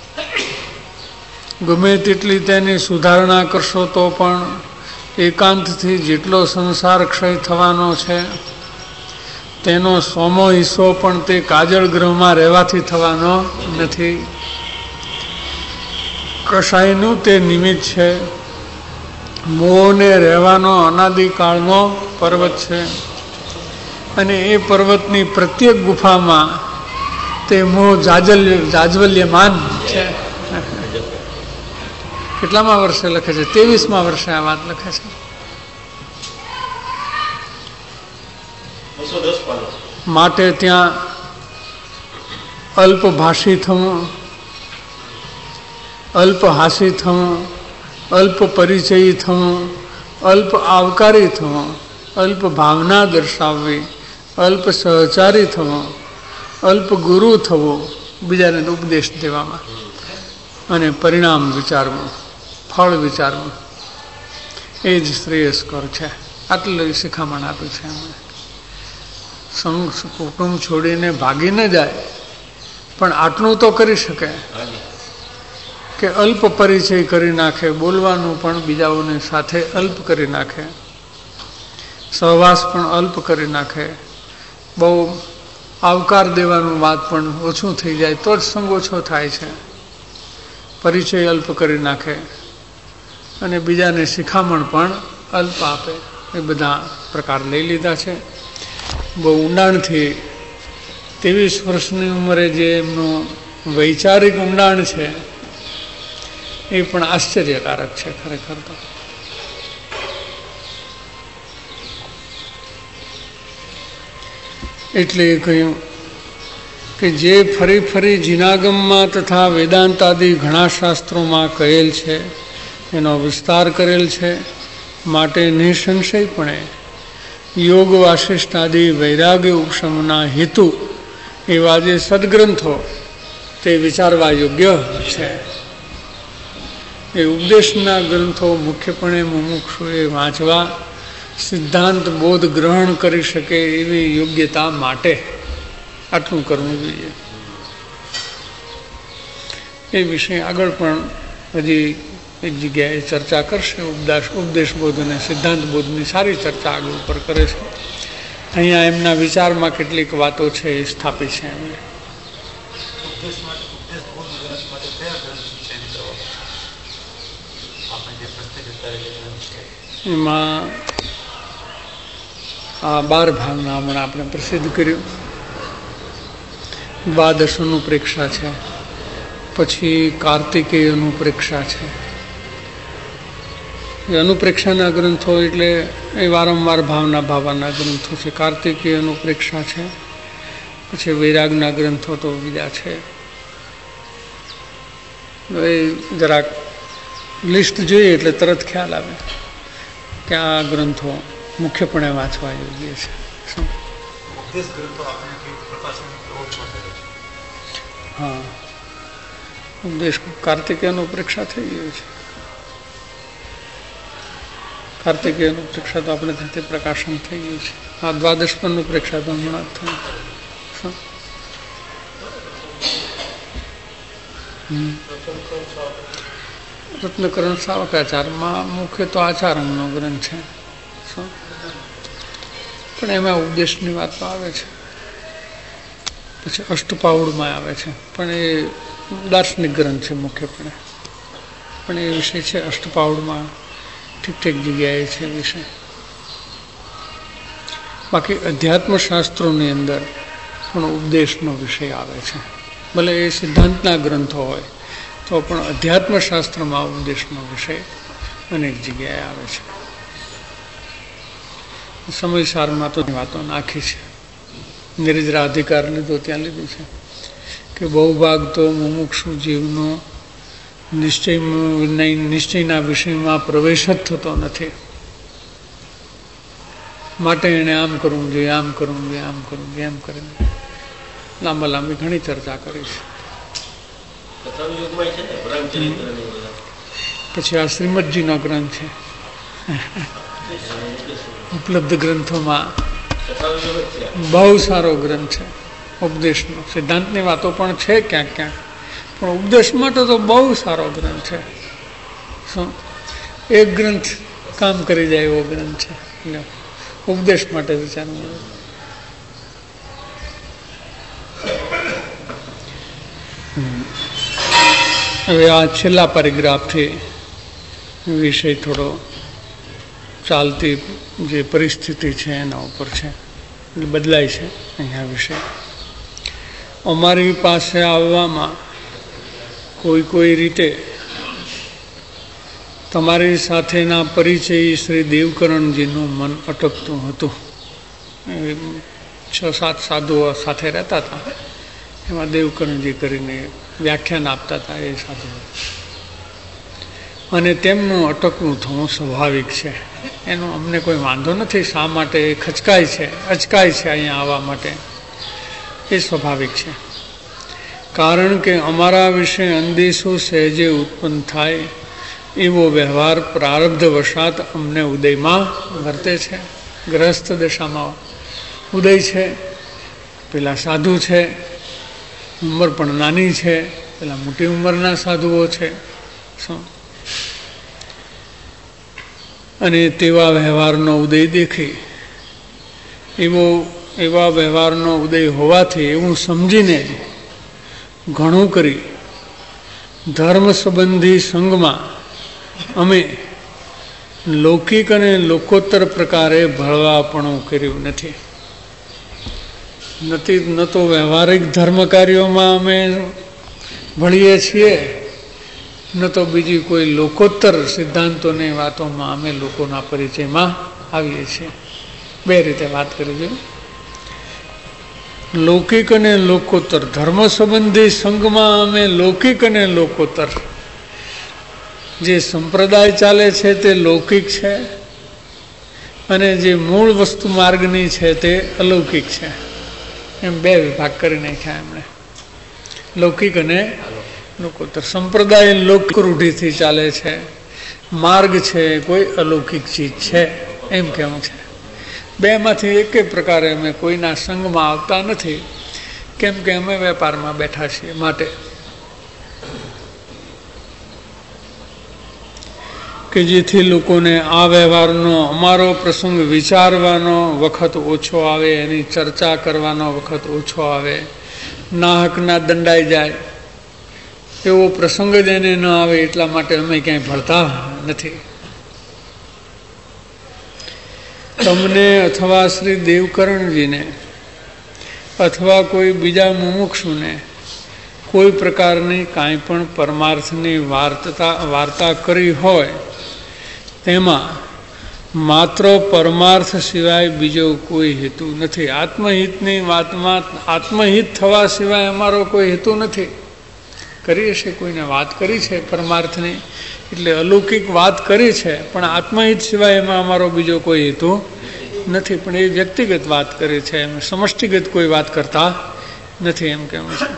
ગમે તેટલી તેની સુધારણા કરશો તો પણ એકાંતથી જેટલો સંસાર ક્ષય થવાનો છે તેનો સોમો હિસ્સો પણ તે કાજળ ગૃહમાં રહેવાથી થવાનો નથી. કસાયનું તે નિમિત્ત છે. મોહને રહેવાનો અનાદિકાળનો પર્વત છે અને એ પર્વતની પ્રત્યેક ગુફામાં તે મોહ જાજલ્ય જાજવલ્યમાન છે. કેટલામાં વર્ષે લખે છે? ત્રેવીસમાં વર્ષે આ વાત લખે છે. માટે ત્યાં અલ્પભાષી થવું, અલ્પહાસી થવું, અલ્પ પરિચયી થવું, અલ્પ આવકારી થવું, અલ્પ ભાવના દર્શાવવી, અલ્પ સહચારી થવું, અલ્પ ગુરુ થવું, બીજાને ઉપદેશ દેવામાં, અને પરિણામ વિચારવું, ફળ વિચારવું, એ જ શ્રેયસ્કર છે. આટલું શિખામણ આપ્યું છે એમણે. સંઘ કુટુંબ છોડીને ભાગી ન જાય, પણ આટલું તો કરી શકે કે અલ્પ પરિચય કરી નાખે, બોલવાનું પણ બીજાઓને સાથે અલ્પ કરી નાખે, સહવાસ પણ અલ્પ કરી નાખે, બહુ આવકાર દેવાનું વાત પણ ઓછું થઈ જાય તો જ સંગ ઓછો થાય છે. પરિચય અલ્પ કરી નાખે અને બીજાને શિખામણ પણ અલ્પ આપે. એ બધા પ્રકાર લઈ લીધા છે. બહુ ઊંડાણથી ત્રેવીસ વર્ષની ઉંમરે જે એમનું વૈચારિક ઊંડાણ છે એ પણ આશ્ચર્યકારક છે ખરેખર. તો એટલે કહ્યું કે જે ફરી ફરી જીનાગમમાં તથા વેદાંતાદિ ઘણા શાસ્ત્રોમાં કહેલ છે એનો વિસ્તાર કરેલ છે. માટે નિસંશયપણે યોગ વાસિષ્ઠાદિ વૈરાગ્ય ઉપશમના હેતુ એવા જે સદગ્રંથો તે વિચારવા યોગ્ય છે. એ ઉપદેશના ગ્રંથો મુખ્યપણે મુમુક્ષુએ વાંચવા, સિદ્ધાંત બોધ ગ્રહણ કરી શકે એવી યોગ્યતા માટે આટલું કરવું જોઈએ. એ વિશે આગળ પણ હજી એક જગ્યાએ ચર્ચા કરશે. ઉપદેશ ઉપદેશ બોધ અને સિદ્ધાંત બોધની સારી ચર્ચા આગળ ઉપર કરે છે. અહીંયા એમના વિચારમાં કેટલીક વાતો છે એ સ્થાપી છે એમણે. એમાં આ બાર ભાગના હમણાં આપણે પ્રસિદ્ધ કર્યું. દ્વાદશોનું પ્રેક્ષા છે, પછી કાર્તિકેય અનુપ્રેક્ષા છે. એ અનુપ્રેક્ષાના ગ્રંથો એટલે એ વારંવાર ભાવના ભાવવાના ગ્રંથો છે. કાર્તિકેય અનુપ્રેક્ષા છે, પછી વૈરાગના ગ્રંથો તો બીજા છે. એ જરાક લિસ્ટ જોઈએ એટલે તરત ખ્યાલ આવે કે આ ગ્રંથો મુખ્યપણે વાંચવા યોગ્ય છે. શું હા, ઉપદેશ કાર્તિકેયનું પરીક્ષા થઈ ગયું છે. કાર્તિકેયનું પરીક્ષા તો આપણે ત્યાંથી પ્રકાશન થઈ ગયું છે. આ દ્વાદશ પરનું પરીક્ષા તો હમણાં જ થયું. રત્નકરણ સાવકાચારમાં મુખ્ય તો આચારણનો ગ્રંથ છે. શું પણ એમાં ઉપદેશની વાતો આવે છે. પછી અષ્ટપાઉડમાં આવે છે, પણ એ દાર્શનિક ગ્રંથ છે મુખ્યપણે. પણ એ વિષય છે અષ્ટપાઉડમાં ઠીક ઠીક જગ્યાએ છે વિષય. બાકી અધ્યાત્મ શાસ્ત્રોની અંદર પણ ઉપદેશનો વિષય આવે છે. ભલે એ સિદ્ધાંતના ગ્રંથો હોય તો પણ અધ્યાત્મ શાસ્ત્રમાં ઉપદેશનો વિષય અનેક જગ્યાએ આવે છે. સમયસારમાં તો વાતો નાખી છે. નિર્જરા અધિકાર લીધો ત્યાં લીધું છે કે બહુ ભાગ તો મુમુક્ષુ જીવનો નિશ્ચય નિશ્ચયના વિષયમાં પ્રવેશ જ થતો નથી. માટે એને આમ કરવું જોઈએ, આમ કરવું જોઈએ, આમ કરવું જોઈએ, એમ કરીને લાંબા લાંબી ઘણી ચર્ચા કરી છે. પછી આ શ્રીમદજીનો ગ્રંથ છે. ઉપલબ્ધ ગ્રંથોમાં બહુ સારો ગ્રંથ છે ઉપદેશનો. સિદ્ધાંતની વાતો પણ છે ક્યાંક ક્યાંક, પણ ઉપદેશ માટે તો બહુ સારો ગ્રંથ છે. શું એક ગ્રંથ કામ કરી જાય એવો ગ્રંથ છે. ઉપદેશ માટે વિચારવું. હવે આ છેલ્લા પેરેગ્રાફથી વિષય થોડો ચાલતી જે પરિસ્થિતિ છે એના ઉપર છે, એટલે બદલાય છે અહીંયા વિષય. અમારી પાસે આવવામાં કોઈ કોઈ રીતે તમારી સાથેના પરિચય શ્રી દેવકરણજીનું મન અટકતું હતું. છ સાત સાધુઓ સાથે રહેતા હતા. એમાં દેવકરણજી કરીને વ્યાખ્યાન આપતા હતા એ સાધુ, અને તેમનું અટકવું થવું સ્વાભાવિક છે. એનો અમને કોઈ વાંધો નથી. શા માટે એ ખચકાય છે, અચકાય છે અહીંયા આવવા માટે, એ સ્વાભાવિક છે. કારણ કે અમારા વિશે અંદેશો સહેજે ઉત્પન્ન થાય એવો વ્યવહાર પ્રારબ્ધ વશાત અમને ઉદયમાં વર્તે છે. ગ્રહસ્થ દશામાં ઉદય છે, પેલા સાધુ છે, ઉંમર પણ નાની છે, પેલા મોટી ઉંમરના સાધુઓ છે. શું અને તેવા વ્યવહારનો ઉદય દેખી, એવો એવા વ્યવહારનો ઉદય હોવાથી એવું સમજીને ઘણું કરી ધર્મ સંબંધી સંઘમાં અમે લૌકિક અને લોકોત્તર પ્રકારે ભળવાપણું કર્યું નથી. નથી ન તો વ્યવહારિક ધર્મ કાર્યોમાં અમે ભળીએ છીએ, ન તો બીજી કોઈ લોકોત્તર સિદ્ધાંતોની વાતોમાં અમે લોકોના પરિચયમાં આવીએ છીએ. બે રીતે વાત કરી છે. લૌકિક અને લોકોત્તર ધર્મ સંબંધી સંઘમાં અમે લૌકિક અને લોકોત્તર, જે સંપ્રદાય ચાલે છે તે લૌકિક છે, અને જે મૂળ વસ્તુ માર્ગની છે તે અલૌકિક છે. એમ બે વિભાગ કરી નાખ્યા એમણે, લૌકિક અને લોકોત્તર. સંપ્રદાય લૌકિક રૂઢિથી ચાલે છે, માર્ગ છે કોઈ અલૌકિક ચીજ છે, એમ કહેવું છે. બેમાંથી એકે પ્રકારે અમે કોઈના સંઘમાં આવતા નથી, કેમ કે અમે વેપારમાં બેઠા છીએ માટે. કે જેથી લોકોને આ વ્યવહારનો અમારો પ્રસંગ વિચારવાનો વખત ઓછો આવે, એની ચર્ચા કરવાનો વખત ઓછો આવે, નાહકના દંડાઈ જાય એવો પ્રસંગ જ એને ન આવે, એટલા માટે અમે ક્યાંય ભળતા નથી. તમને અથવા શ્રી દેવકરણજીને અથવા કોઈ બીજા મુમુક્ષુને કોઈ પ્રકારની કાંઈ પણ પરમાર્થની વાર્તા વાર્તા કરી હોય, તેમાં માત્ર પરમાર્થ સિવાય બીજો કોઈ હેતુ નથી. આત્મહિતની વાતમાં આત્મહિત થવા સિવાય અમારો કોઈ હેતુ નથી. કરીએ છીએ, કોઈને વાત કરી છે પરમાર્થની, એટલે અલૌકિક વાત કરી છે, પણ આત્મહિત સિવાય એમાં અમારો બીજો કોઈ હેતુ નથી. પણ એ વ્યક્તિગત વાત કરી છે, એમ સમષ્ટિગત કોઈ વાત કરતા નથી, એમ કહેવું છે.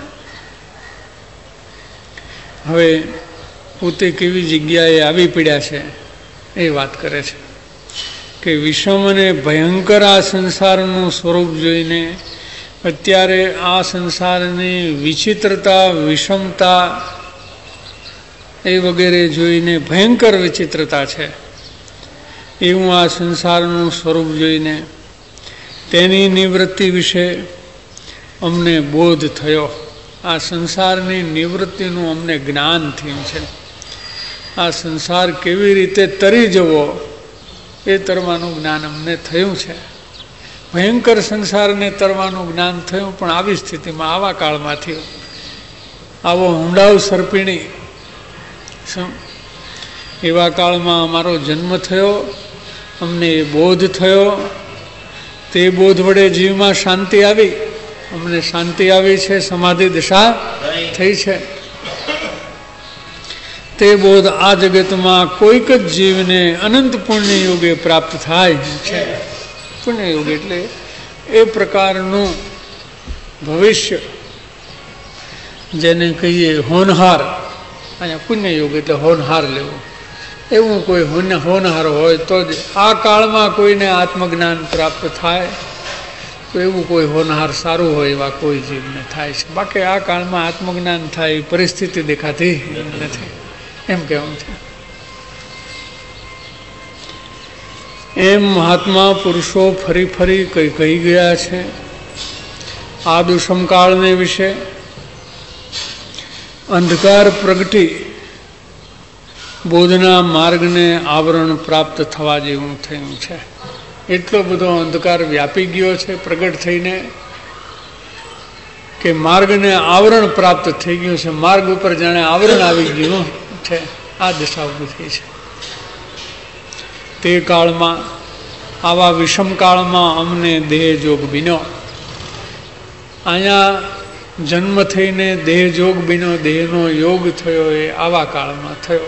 હવે પોતે કેવી જગ્યાએ આવી પડ્યા છે એ વાત કરે છે કે વિષમ અને ભયંકર આ સંસારનું સ્વરૂપ જોઈને, અત્યારે આ સંસારની વિચિત્રતા, વિષમતા એ વગેરે જોઈને, ભયંકર વિચિત્રતા છે એવું આ સંસારનું સ્વરૂપ જોઈને તેની નિવૃત્તિ વિશે અમને બોધ થયો. આ સંસારની નિવૃત્તિનું અમને જ્ઞાન થયું છે. આ સંસાર કેવી રીતે તરી જવો એ તરવાનું જ્ઞાન અમને થયું છે. ભયંકર સંસારને તરવાનું જ્ઞાન થયું, પણ આવી સ્થિતિમાં, આવા કાળમાં થયું. આવો હુંડાવ સર્પિણી એવા કાળમાં અમારો જન્મ થયો, અમને એ બોધ થયો. તે બોધ વડે જીવમાં શાંતિ આવી, અમને શાંતિ આવી છે, સમાધિ દશા થઈ છે. તે બોધ આ જગતમાં કોઈક જ જીવને અનંત પુણ્ય યોગે પ્રાપ્ત થાય છે. પુણ્ય યોગ એટલે એ પ્રકારનું ભવિષ્ય, જેને કહીએ હોનહાર. અહીંયા પુણ્ય યોગ એટલે હોનહાર લેવું, એવું કોઈ હોનહાર હોય તો જ આ કાળમાં કોઈને આત્મજ્ઞાન પ્રાપ્ત થાય. તો એવું કોઈ હોનહાર સારું હોય એવા કોઈ જીવને થાય છે. બાકી આ કાળમાં આત્મજ્ઞાન થાય એ પરિસ્થિતિ દેખાતી નથી, એમ કહેવું છે. એમ મહાત્મા પુરુષો ફરી ફરી કઈ કહી ગયા છે આ દુષ્મકાળને વિશે. અંધકાર પ્રગટી બોધના માર્ગને આવરણ પ્રાપ્ત થવા જેવું થયું છે. એટલો બધો અંધકાર વ્યાપી ગયો છે પ્રગટ થઈને કે માર્ગને આવરણ પ્રાપ્ત થઈ ગયું છે. માર્ગ ઉપર જાણે આવરણ આવી ગયું છે. આ દશા ઊભી થઈ છે. તે કાળમાં, આવા વિષમ કાળમાં અમને દેહ જોગ બન્યો. અહીંયા જન્મ થઈને દેહ જોગ બન્યો, દેહનો યોગ થયો એ આવા કાળમાં થયો.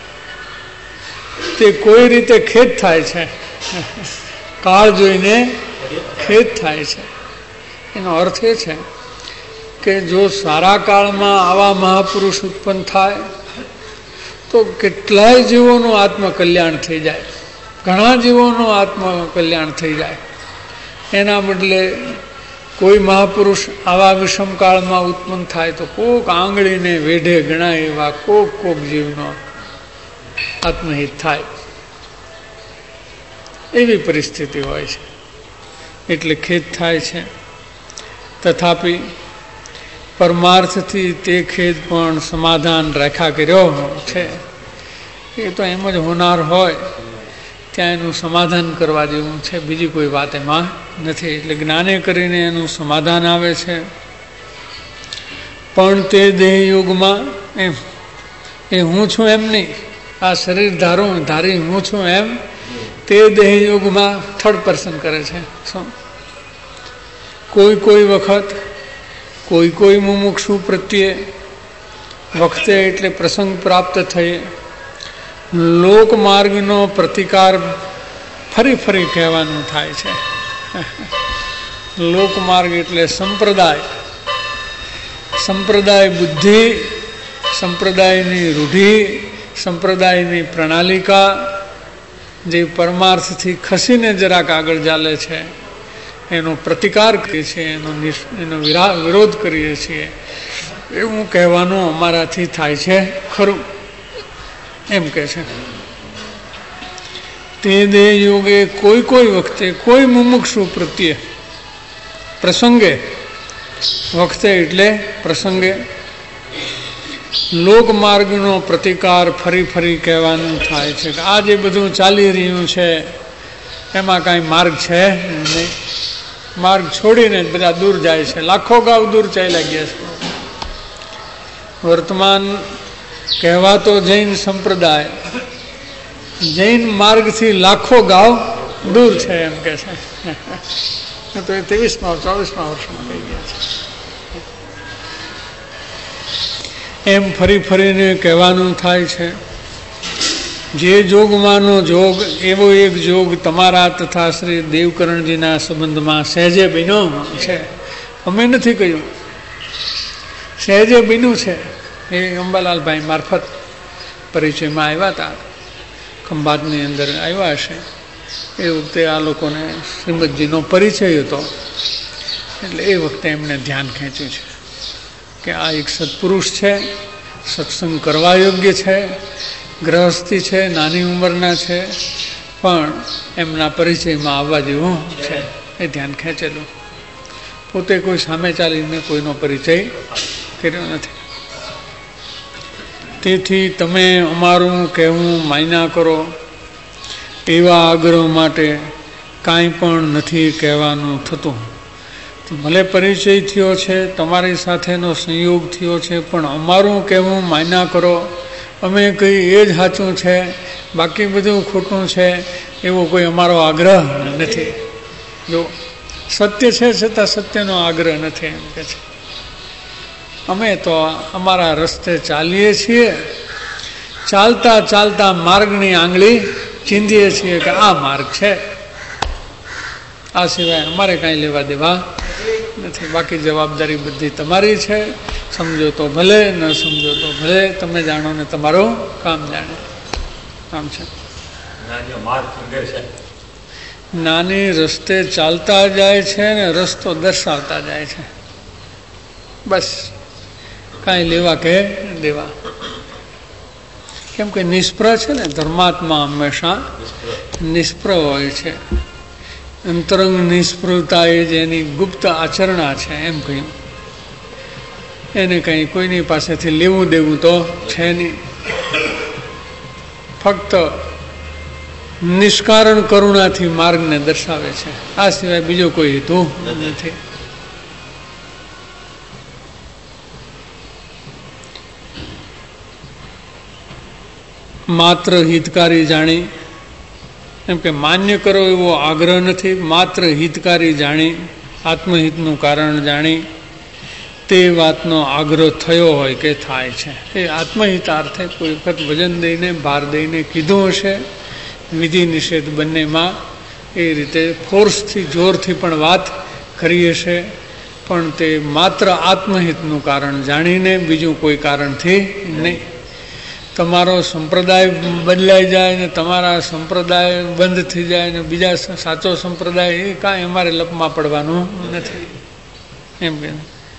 તે કોઈ રીતે ખેદ થાય છે, કાળ જોઈને ખેદ થાય છે. એનો અર્થ એ છે કે જો સારા કાળમાં આવા મહાપુરુષ ઉત્પન્ન થાય તો કેટલાય જીવોનું આત્મકલ્યાણ થઈ જાય, ઘણા જીવોનું આત્મકલ્યાણ થઈ જાય. એના બદલે કોઈ મહાપુરુષ આવા વિષમકાળમાં ઉત્પન્ન થાય તો કોક આંગળીને વેઢે ગણાય એવા કોક કોક જીવનો આત્મહિત થાય, એવી પરિસ્થિતિ હોય છે. એટલે ખેદ થાય છે. તથાપિ પરમાર્થથી તે ખેદ પણ સમાધાન રેખા કર્યો છે. એ તો એમ જ હોનાર હોય ત્યાં એનું સમાધાન કરવા જેવું છે, બીજી કોઈ વાત એમાં નથી. એટલે જ્ઞાને કરીને એનું સમાધાન આવે છે. પણ તે દેહયુગમાં એમ એ હું છું એમ નહીં, આ શરીર ધારું ધારી હું છું એમ તે દેહયુગમાં થર્ડ પર્સન કરે છે. શું કોઈ કોઈ વખત કોઈ કોઈ મુમુક્ષુ પ્રત્યે વખતે એટલે પ્રસંગ પ્રાપ્ત થઈ લોકમાર્ગનો પ્રતિકાર ફરી ફરી કહેવાનું થાય છે. લોકમાર્ગ એટલે સંપ્રદાય, સંપ્રદાય બુદ્ધિ, સંપ્રદાયની રૂઢિ, સંપ્રદાયની પ્રણાલિકા જે પરમાર્થથી ખસીને જરાક આગળ ચાલે છે એનો પ્રતિકાર કરીએ છીએ, એનો એનો વિરોધ કરીએ છીએ, એવું કહેવાનું અમારાથી થાય છે ખરું, એમ કે છે. તે દેહ યોગે કોઈ કોઈ વખતે કોઈ મુમુક્ષુ પ્રત્યે પ્રસંગે, વખતે એટલે પ્રસંગે લોકમાર્ગનો પ્રતિકાર ફરી ફરી કહેવાનું થાય છે કે આ જે બધું ચાલી રહ્યું છે એમાં કાંઈ માર્ગ છે નહીં. માર્ગ છોડીને બધા દૂર જાય છે, લાખો ગાવ દૂર ચાલ્યા ગયા છે. વર્તમાન કહેવાતો જૈન સંપ્રદાય જૈન માર્ગથી લાખો ગાવ દૂર છે એમ કે છે. તો એ ત્રેવીસમાં ચોવીસમાં વર્ષમાં કહી ગયા છે. એમ ફરી ફરીને કહેવાનું થાય છે. જે જોગમાંનો જોગ એવો એક જોગ તમારા તથા શ્રી દેવકરણજીના સંબંધમાં સહેજે બન્યો છે. અમે નથી કહ્યું, સહેજે બન્યું છે. એ અંબાલાલભાઈ મારફત પરિચયમાં આવ્યા હતા, ખંભાતની અંદર આવ્યા હશે એ વખતે આ લોકોને શ્રીમદજીનો પરિચય હતો. એટલે એ વખતે એમણે ધ્યાન ખેંચ્યું છે કે આ એક સત્પુરુષ છે, સત્સંગ કરવા યોગ્ય છે, ગ્રહસ્થી છે, નાની ઉંમરના છે, પણ એમના પરિચયમાં આવવા જેવું છે. એ ધ્યાન ખેંચેલું. પોતે કોઈ સામે ચાલીને કોઈનો પરિચય કર્યો નથી. તેથી તમે અમારું કહેવું માન્યા કરો એવા આગ્રહ માટે કાંઈ પણ નથી કહેવાનું થતું. ભલે પરિચય થયો છે, તમારી સાથેનો સંયોગ થયો છે, પણ અમારું કહેવું માન્યા કરો. અમે કંઈ એ જ સાચું છે, બાકી બધું ખોટું છે એવો કોઈ અમારો આગ્રહ નથી. જો સત્ય છે છતાં સત્યનો આગ્રહ નથી એમ કે છે. અમે તો અમારા રસ્તે ચાલીએ છીએ, ચાલતા ચાલતા માર્ગની આંગળી ચીંધીએ છીએ કે આ માર્ગ છે. આ સિવાય અમારે કાંઈ લેવા દેવા નથી. બાકી જવાબદારી બધી તમારી છે. સમજો તો ભલે, ન સમજો તો ભલે, તમે જાણો ને તમારું કામ જાણે. કામ છે નાની રસ્તે ચાલતા જાય છે ને રસ્તો દર્શાવતા જાય છે. બસ કાંઈ લેવા કે દેવા. કેમ કે નિષ્પ્રહ છે ને, ધર્માત્મા હંમેશા નિષ્પ્રહ હોય છે. અંતરંગ નિષ્ફળતા એ જ એની ગુપ્ત આચરણા છે એમ કહ્યું. એને કંઈ કોઈની પાસેથી લેવું દેવું તો છે નહીં. ફક્ત નિષ્કારણ કરુણાથી માર્ગને દર્શાવે છે. આ સિવાય બીજો કોઈ હેતુ નથી. માત્ર હિતકારી જાણી, એમ કે માન્ય કરો એવો આગ્રહ નથી. માત્ર હિતકારી જાણી, આત્મહિતનું કારણ જાણી તે વાતનો આગ્રહ થયો હોય કે થાય છે. એ આત્મહિતાર્થે કોઈ વખત વજન દઈને ભાર દઈને કીધું હશે, વિધિ નિષેધ બંનેમાં એ રીતે ફોર્સથી જોરથી પણ વાત કરી હશે, પણ તે માત્ર આત્મહિતનું કારણ જાણીને બીજું કોઈ કારણથી નહીં. તમારો સંપ્રદાય બદલાઈ જાય ને તમારા સંપ્રદાય બંધ થઈ જાય ને બીજા સાચો સંપ્રદાય, એ કાંઈ અમારે લપમાં પડવાનું નથી. એમ કે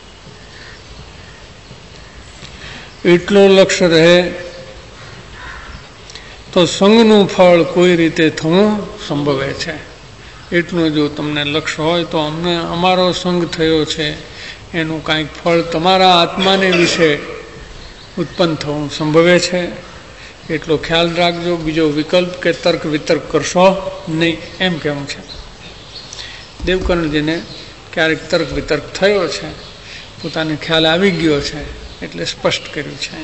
એટલો લક્ષ્ય રહે તો સંઘનું ફળ કોઈ રીતે થવું સંભવે છે. એટલું જો તમને લક્ષ્ય હોય તો અમને અમારો સંઘ થયો છે એનું કાંઈક ફળ તમારા આત્માને વિશે ઉત્પન્ન થવું સંભવે છે, એટલો ખ્યાલ રાખજો. બીજો વિકલ્પ કે તર્ક વિતર્ક કરશો નહીં, એમ કહેવું છે. દેવકર્ણજીને ક્યારેક તર્ક વિતર્ક થયો છે, પોતાને ખ્યાલ આવી ગયો છે એટલે સ્પષ્ટ કર્યું છે.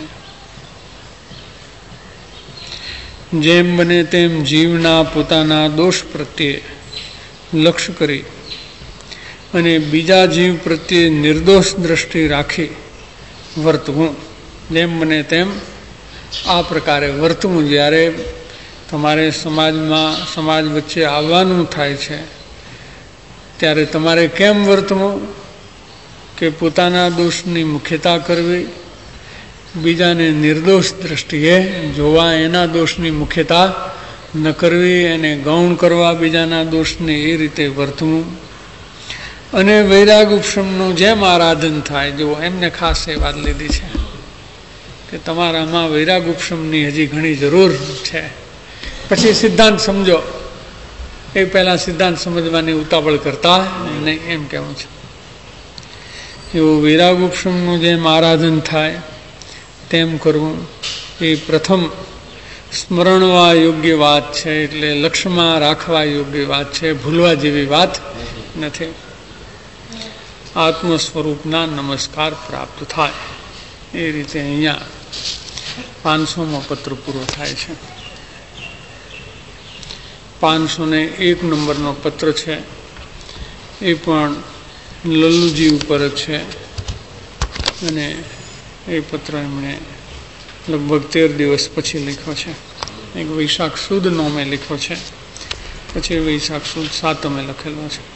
જેમ બને તેમ જીવના પોતાના દોષ પ્રત્યે લક્ષ્ય કરી અને બીજા જીવ પ્રત્યે નિર્દોષ દ્રષ્ટિ રાખી વર્તવું. જેમ બને તેમ આ પ્રકારે વર્તવું. જ્યારે તમારે સમાજમાં સમાજ વચ્ચે આવવાનું થાય છે ત્યારે તમારે કેમ વર્તવું કે પોતાના દોષની મુખ્યતા કરવી, બીજાને નિર્દોષ દ્રષ્ટિએ જોવા, એના દોષની મુખ્યતા ન કરવી, એને ગૌણ કરવા બીજાના દોષને, એ રીતે વર્તવું. અને વૈરાગ ઉપશમનું જેમ આરાધન થાય, જો એમને ખાસ એ વાત લીધી છે કે તમારામાં વૈરાગ ઉપશમની હજી ઘણી જરૂર છે. પછી સિદ્ધાંત સમજો, એ પહેલાં સિદ્ધાંત સમજવાની ઉતાવળ કરતા નહીં, એમ કહેવું છે. એવું વૈરાગ ઉપશમનું જેમ આરાધન થાય તેમ કરવું એ પ્રથમ સ્મરણવા યોગ્ય વાત છે, એટલે લક્ષ્યમાં રાખવા યોગ્ય વાત છે, ભૂલવા જેવી વાત નથી. આત્મ સ્વરૂપના નમસ્કાર પ્રાપ્ત થાય એ રીતે અહીંયા પાંચસોમો પત્ર પૂરો થાય છે. પાંચસો ને એક નંબરનો પત્ર છે, એ પણ લલ્લુજી ઉપર જ છે અને એ પત્ર એમણે લગભગ તેર દિવસ પછી લખ્યો છે. એક વૈશાખ સુદ નોમે લખ્યો છે, પછી વૈશાખ સુદ સાતમે લખેલો છે.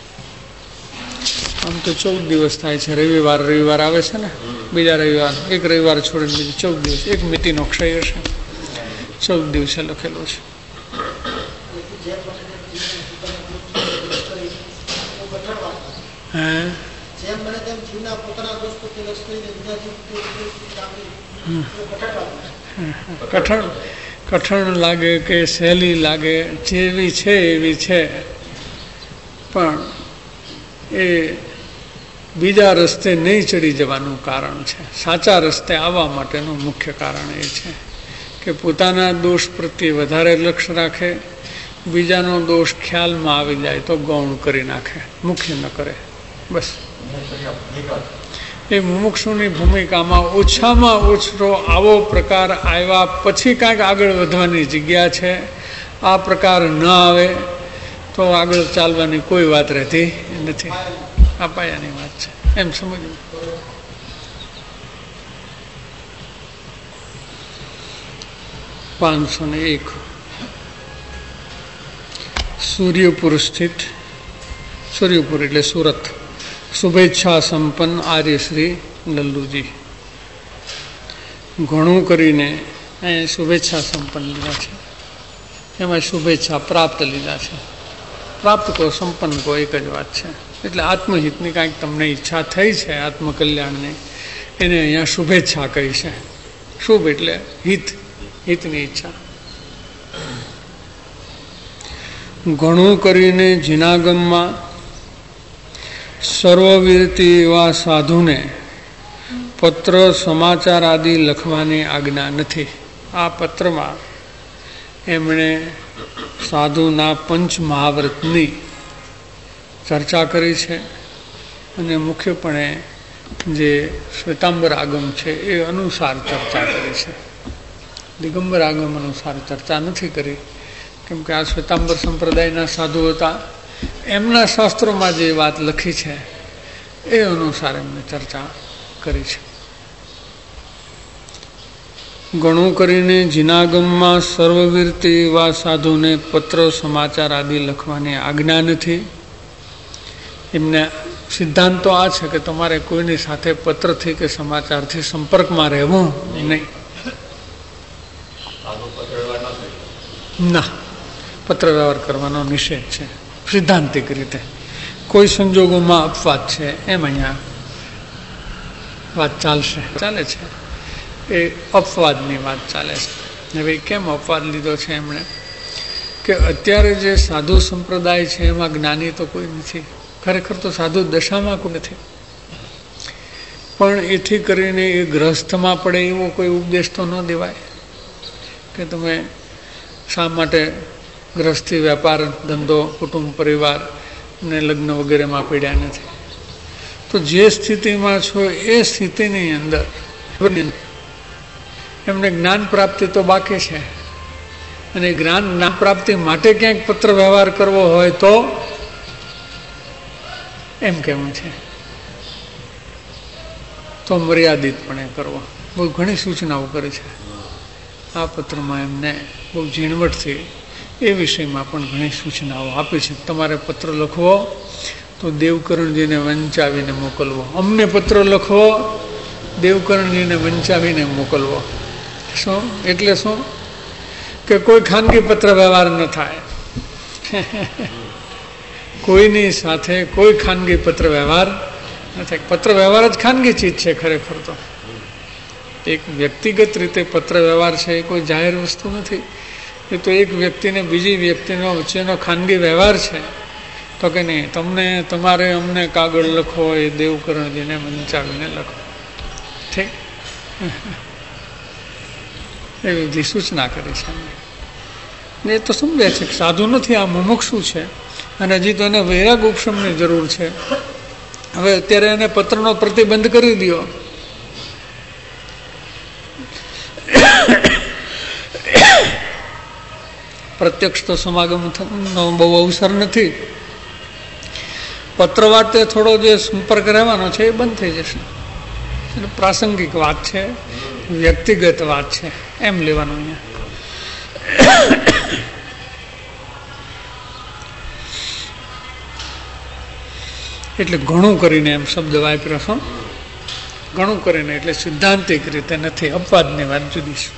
આમ તો ચૌદ દિવસ થાય છે. રવિવાર રવિવાર આવે છે ને, બીજા રવિવાર એક રવિવાર છોડીને બીજું ચૌદ દિવસ, એક મિતિનો ક્ષય હશે, ચૌદ દિવસે લખેલો છે. હે કઠણ કઠણ લાગે કે સહેલી લાગે, જેવી છે એવી છે, પણ એ બીજા રસ્તે નહીં ચડી જવાનું કારણ છે. સાચા રસ્તે આવવા માટેનું મુખ્ય કારણ એ છે કે પોતાના દોષ પ્રત્યે વધારે લક્ષ્ય રાખે, બીજાનો દોષ ખ્યાલમાં આવી જાય તો ગૌણ કરી નાખે, મુખ્ય ન કરે. બસ એ મુમુક્ષુની ભૂમિકામાં ઓછામાં ઓછો આવો પ્રકાર આવ્યા પછી કાંઈક આગળ વધવાની જગ્યા છે. આ પ્રકાર ન આવે તો આગળ ચાલવાની કોઈ વાત રહેતી નથી. આ પાયાની વાત છે, એમ સમજવું. પાંચસો ને એક સૂર્યપુર સ્થિત, સૂર્યપુર એટલે સુરત, શુભેચ્છા સંપન્ન આર્ય શ્રી લલ્લુજી. ઘણું કરીને અહીં શુભેચ્છા સંપન્ન લીધા છે, એમાં શુભેચ્છા પ્રાપ્ત લીધા છે. પ્રાપ્ત કહો સંપન્ન કહો એક જ વાત છે. એટલે આત્મહિતની કાંઈક તમને ઈચ્છા થઈ છે, આત્મકલ્યાણની, એને અહીંયા શુભેચ્છા કહી છે. શુભ એટલે હિત, હિતની ઈચ્છા. ઘણું કરીને જીનાગમમાં સર્વવીરતિ એવા સાધુને પત્ર સમાચાર આદિ લખવાની આજ્ઞા નથી. આ પત્રમાં એમણે સાધુના પંચ મહાવ્રતની ચર્ચા કરી છે અને મુખ્યપણે જે શ્વેતાંબર આગમ છે એ અનુસાર ચર્ચા કરી છે. દિગંબર આગમ અનુસાર ચર્ચા નથી કરી, કેમ કે આ શ્વેતાંબર સંપ્રદાયના સાધુ હતા. એમના શાસ્ત્રોમાં જે વાત લખી છે એ અનુસાર એમને ચર્ચા કરી છે. ઘણું કરીને જીનાગમમાં સર્વવીરતી એવા સાધુને પત્ર સમાચાર આદિ લખવાની આજ્ઞા નથી. એમને સિદ્ધાંત તો આ છે કે તમારે કોઈની સાથે પત્રથી કે સમાચારથી સંપર્કમાં રહેવું નહીં. ના, પત્ર વ્યવહાર કરવાનો નિષેધ છે સિદ્ધાંતિક રીતે. કોઈ સંજોગોમાં અપવાદ છે, એમ અહીંયા વાત ચાલશે ચાલે છે. એ અપવાદની વાત ચાલે છે. હવે કેમ અપવાદ લીધો છે એમણે? કે અત્યારે જે સાધુ સંપ્રદાય છે એમાં જ્ઞાની તો કોઈ નથી. ખરેખર તો સાધુ દશામાં કોઈ નથી. પણ એથી કરીને એ ગ્રહસ્થમાં પડે એવો કોઈ ઉપદેશ તો ન દેવાય કે તમે શા માટે ગ્રહસ્થી વેપાર ધંધો કુટુંબ પરિવાર ને લગ્ન વગેરેમાં પડ્યા નથી. તો જે સ્થિતિમાં છો એ સ્થિતિની અંદર એમને જ્ઞાન પ્રાપ્તિ તો બાકી છે. અને જ્ઞાન જ્ઞાન પ્રાપ્તિ માટે ક્યાંક પત્ર વ્યવહાર કરવો હોય તો એમ કેવું છે તો મર્યાદિતપણે કરવો. બહુ ઘણી સૂચનાઓ કરી છે આ પત્રમાં. એમને બહુ ઝીણવટથી એ વિષયમાં પણ ઘણી સૂચનાઓ આપી છે. તમારે પત્ર લખવો તો દેવકરણજીને વંચાવીને મોકલવો. અમને પત્ર લખવો, દેવકરણજીને વંચાવીને મોકલવો. શું એટલે શું? કે કોઈ ખાનગી પત્ર વ્યવહાર ન થાય. કોઈની સાથે કોઈ ખાનગી પત્ર વ્યવહાર ન થાય. પત્ર વ્યવહાર જ ખાનગી ચીજ છે ખરેખર તો. એક વ્યક્તિગત રીતે પત્ર વ્યવહાર છે એ કોઈ જાહેર વસ્તુ નથી. એ તો એક વ્યક્તિને બીજી વ્યક્તિનો વચ્ચેનો ખાનગી વ્યવહાર છે. તો કે નહીં, તમને તમારે અમને કાગળ લખો એ દેવકરણજીને વંચાવીને લખો. ઠીક, એવી બધી સૂચના કરી છે. ને એ તો સમજે છે કે સાધુ નથી, આ મુમુક્ષુ છે અને હજી તો એને વૈરાગ ઉપશમની જરૂર છે. હવે અત્યારે એને પત્રનો પ્રતિબંધ કરી દો. પ્રત્યક્ષ તો સમાગમનો બહુ અવસર નથી. પત્ર વાતે થોડો જે સંપર્ક રહેવાનો છે એ બંધ થઈ જશે. એટલે પ્રાસંગિક વાત છે, વ્યક્તિગત વાત છે એમ લેવાનું અહીંયા. એટલે ઘણું કરીને એમ શબ્દ વાપર્યો છો. ઘણું કરીને એટલે સિદ્ધાંતિક રીતે નથી, અપવાદની વાત જુદી છે.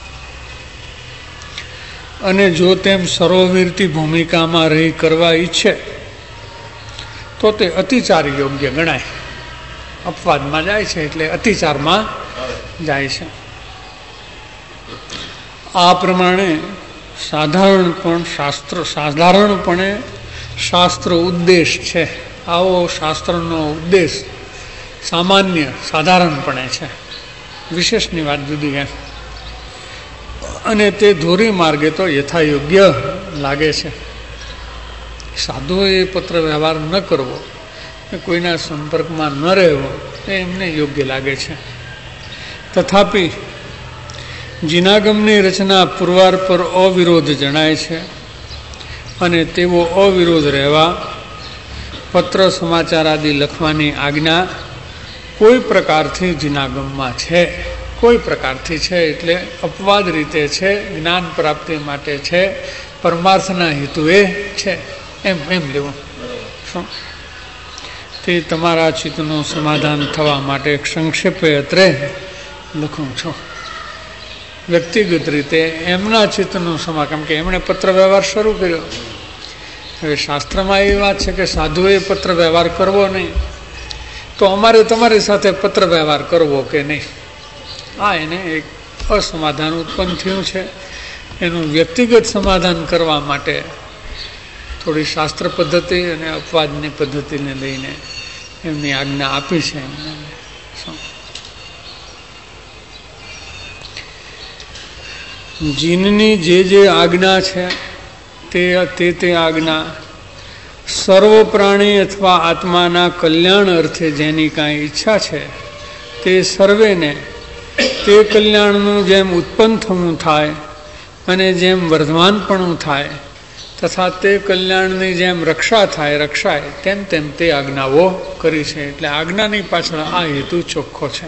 અને જો તેમ સર્વવીરતી ભૂમિકામાં રહી કરવા ઈચ્છે તો તે અતિચાર યોગ્ય ગણાય. અપવાદમાં જાય છે એટલે અતિચારમાં જાય છે. આ પ્રમાણે સાધારણ પણ શાસ્ત્ર સાધારણપણે શાસ્ત્ર ઉદ્દેશ છે. આવો શાસ્ત્રનો ઉદ્દેશ સામાન્ય સાધારણપણે છે. વિશેષની વાત જુદી એમ. અને તે ધોરી માર્ગે તો યથાયોગ્ય લાગે છે. સાધુએ પત્ર વ્યવહાર ન કરવો, કોઈના સંપર્કમાં ન રહેવો એ એમને યોગ્ય લાગે છે. તથાપિ જીનાગમની રચના પુરવાર પર અવિરોધ જણાય છે અને તેવો અવિરોધ રહેવા પત્ર સમાચાર આદિ લખવાની આજ્ઞા કોઈ પ્રકારથી જીનાગમમાં છે. કોઈ પ્રકારથી છે એટલે અપવાદ રીતે છે, જ્ઞાન પ્રાપ્તિ માટે છે, પરમાર્થના હેતુએ છે એમ એમ લેવું. શું તે તમારા ચિત્તનું સમાધાન થવા માટે સંક્ષેપે અત્રે લખું છું. વ્યક્તિગત રીતે એમના ચિત્તનું સમા કેમ કે એમણે પત્ર વ્યવહાર શરૂ કર્યો. હવે શાસ્ત્રમાં એવી વાત છે કે સાધુએ પત્ર વ્યવહાર કરવો નહીં, તો અમારે તમારી સાથે પત્ર વ્યવહાર કરવો કે નહીં. આ એને એક અસમાધાન ઉત્પન્ન થયું છે. એનું વ્યક્તિગત સમાધાન કરવા માટે થોડી શાસ્ત્ર પદ્ધતિ અને અપવાદની પદ્ધતિને લઈને એમની આજ્ઞા આપી છે. એમને જીનની જે જે આજ્ઞા છે તે તે તે આજ્ઞા સર્વ પ્રાણી અથવા આત્માના કલ્યાણ અર્થે જેની કાંઈ ઈચ્છા છે તે સર્વેને તે કલ્યાણનું જેમ ઉત્પન્ન થવું થાય અને જેમ વર્ધમાનપણું થાય તથા તે કલ્યાણની જેમ રક્ષા થાય રક્ષાય તેમ તેમ તે આજ્ઞાઓ કરી છે. એટલે આજ્ઞાની પાછળ આ હેતુ ચોખ્ખો છે.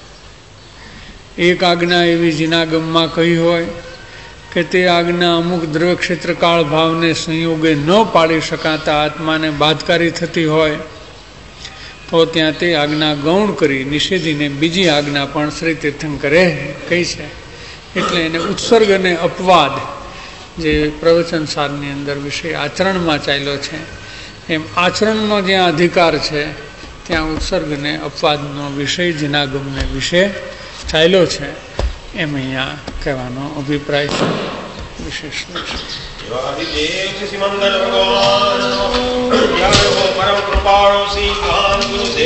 એક આજ્ઞા એવી જીનાગમમાં કહી હોય કે તે આજ્ઞા અમુક દ્રવ્ય ક્ષેત્ર કાળ ભાવને સંયોગે ન પાડી શકાતા આત્માને બાધકારી થતી હોય તો ત્યાં તે આજ્ઞા ગૌણ કરી નિષેધીને બીજી આજ્ઞા પણ શ્રી તીર્થંકરે કહી છે. એટલે એને ઉત્સર્ગ અને અપવાદ જે પ્રવચન સારની અંદર વિષય આચરણમાં ચાલ્યો છે એમ આચરણનો જ્યાં અધિકાર છે ત્યાં ઉત્સર્ગ અને અપવાદનો વિષય જીનાગમને વિશે ચાલ્યો છે એમ અહીંયા કહેવાનો અભિપ્રાય છે. વિશેષ છે.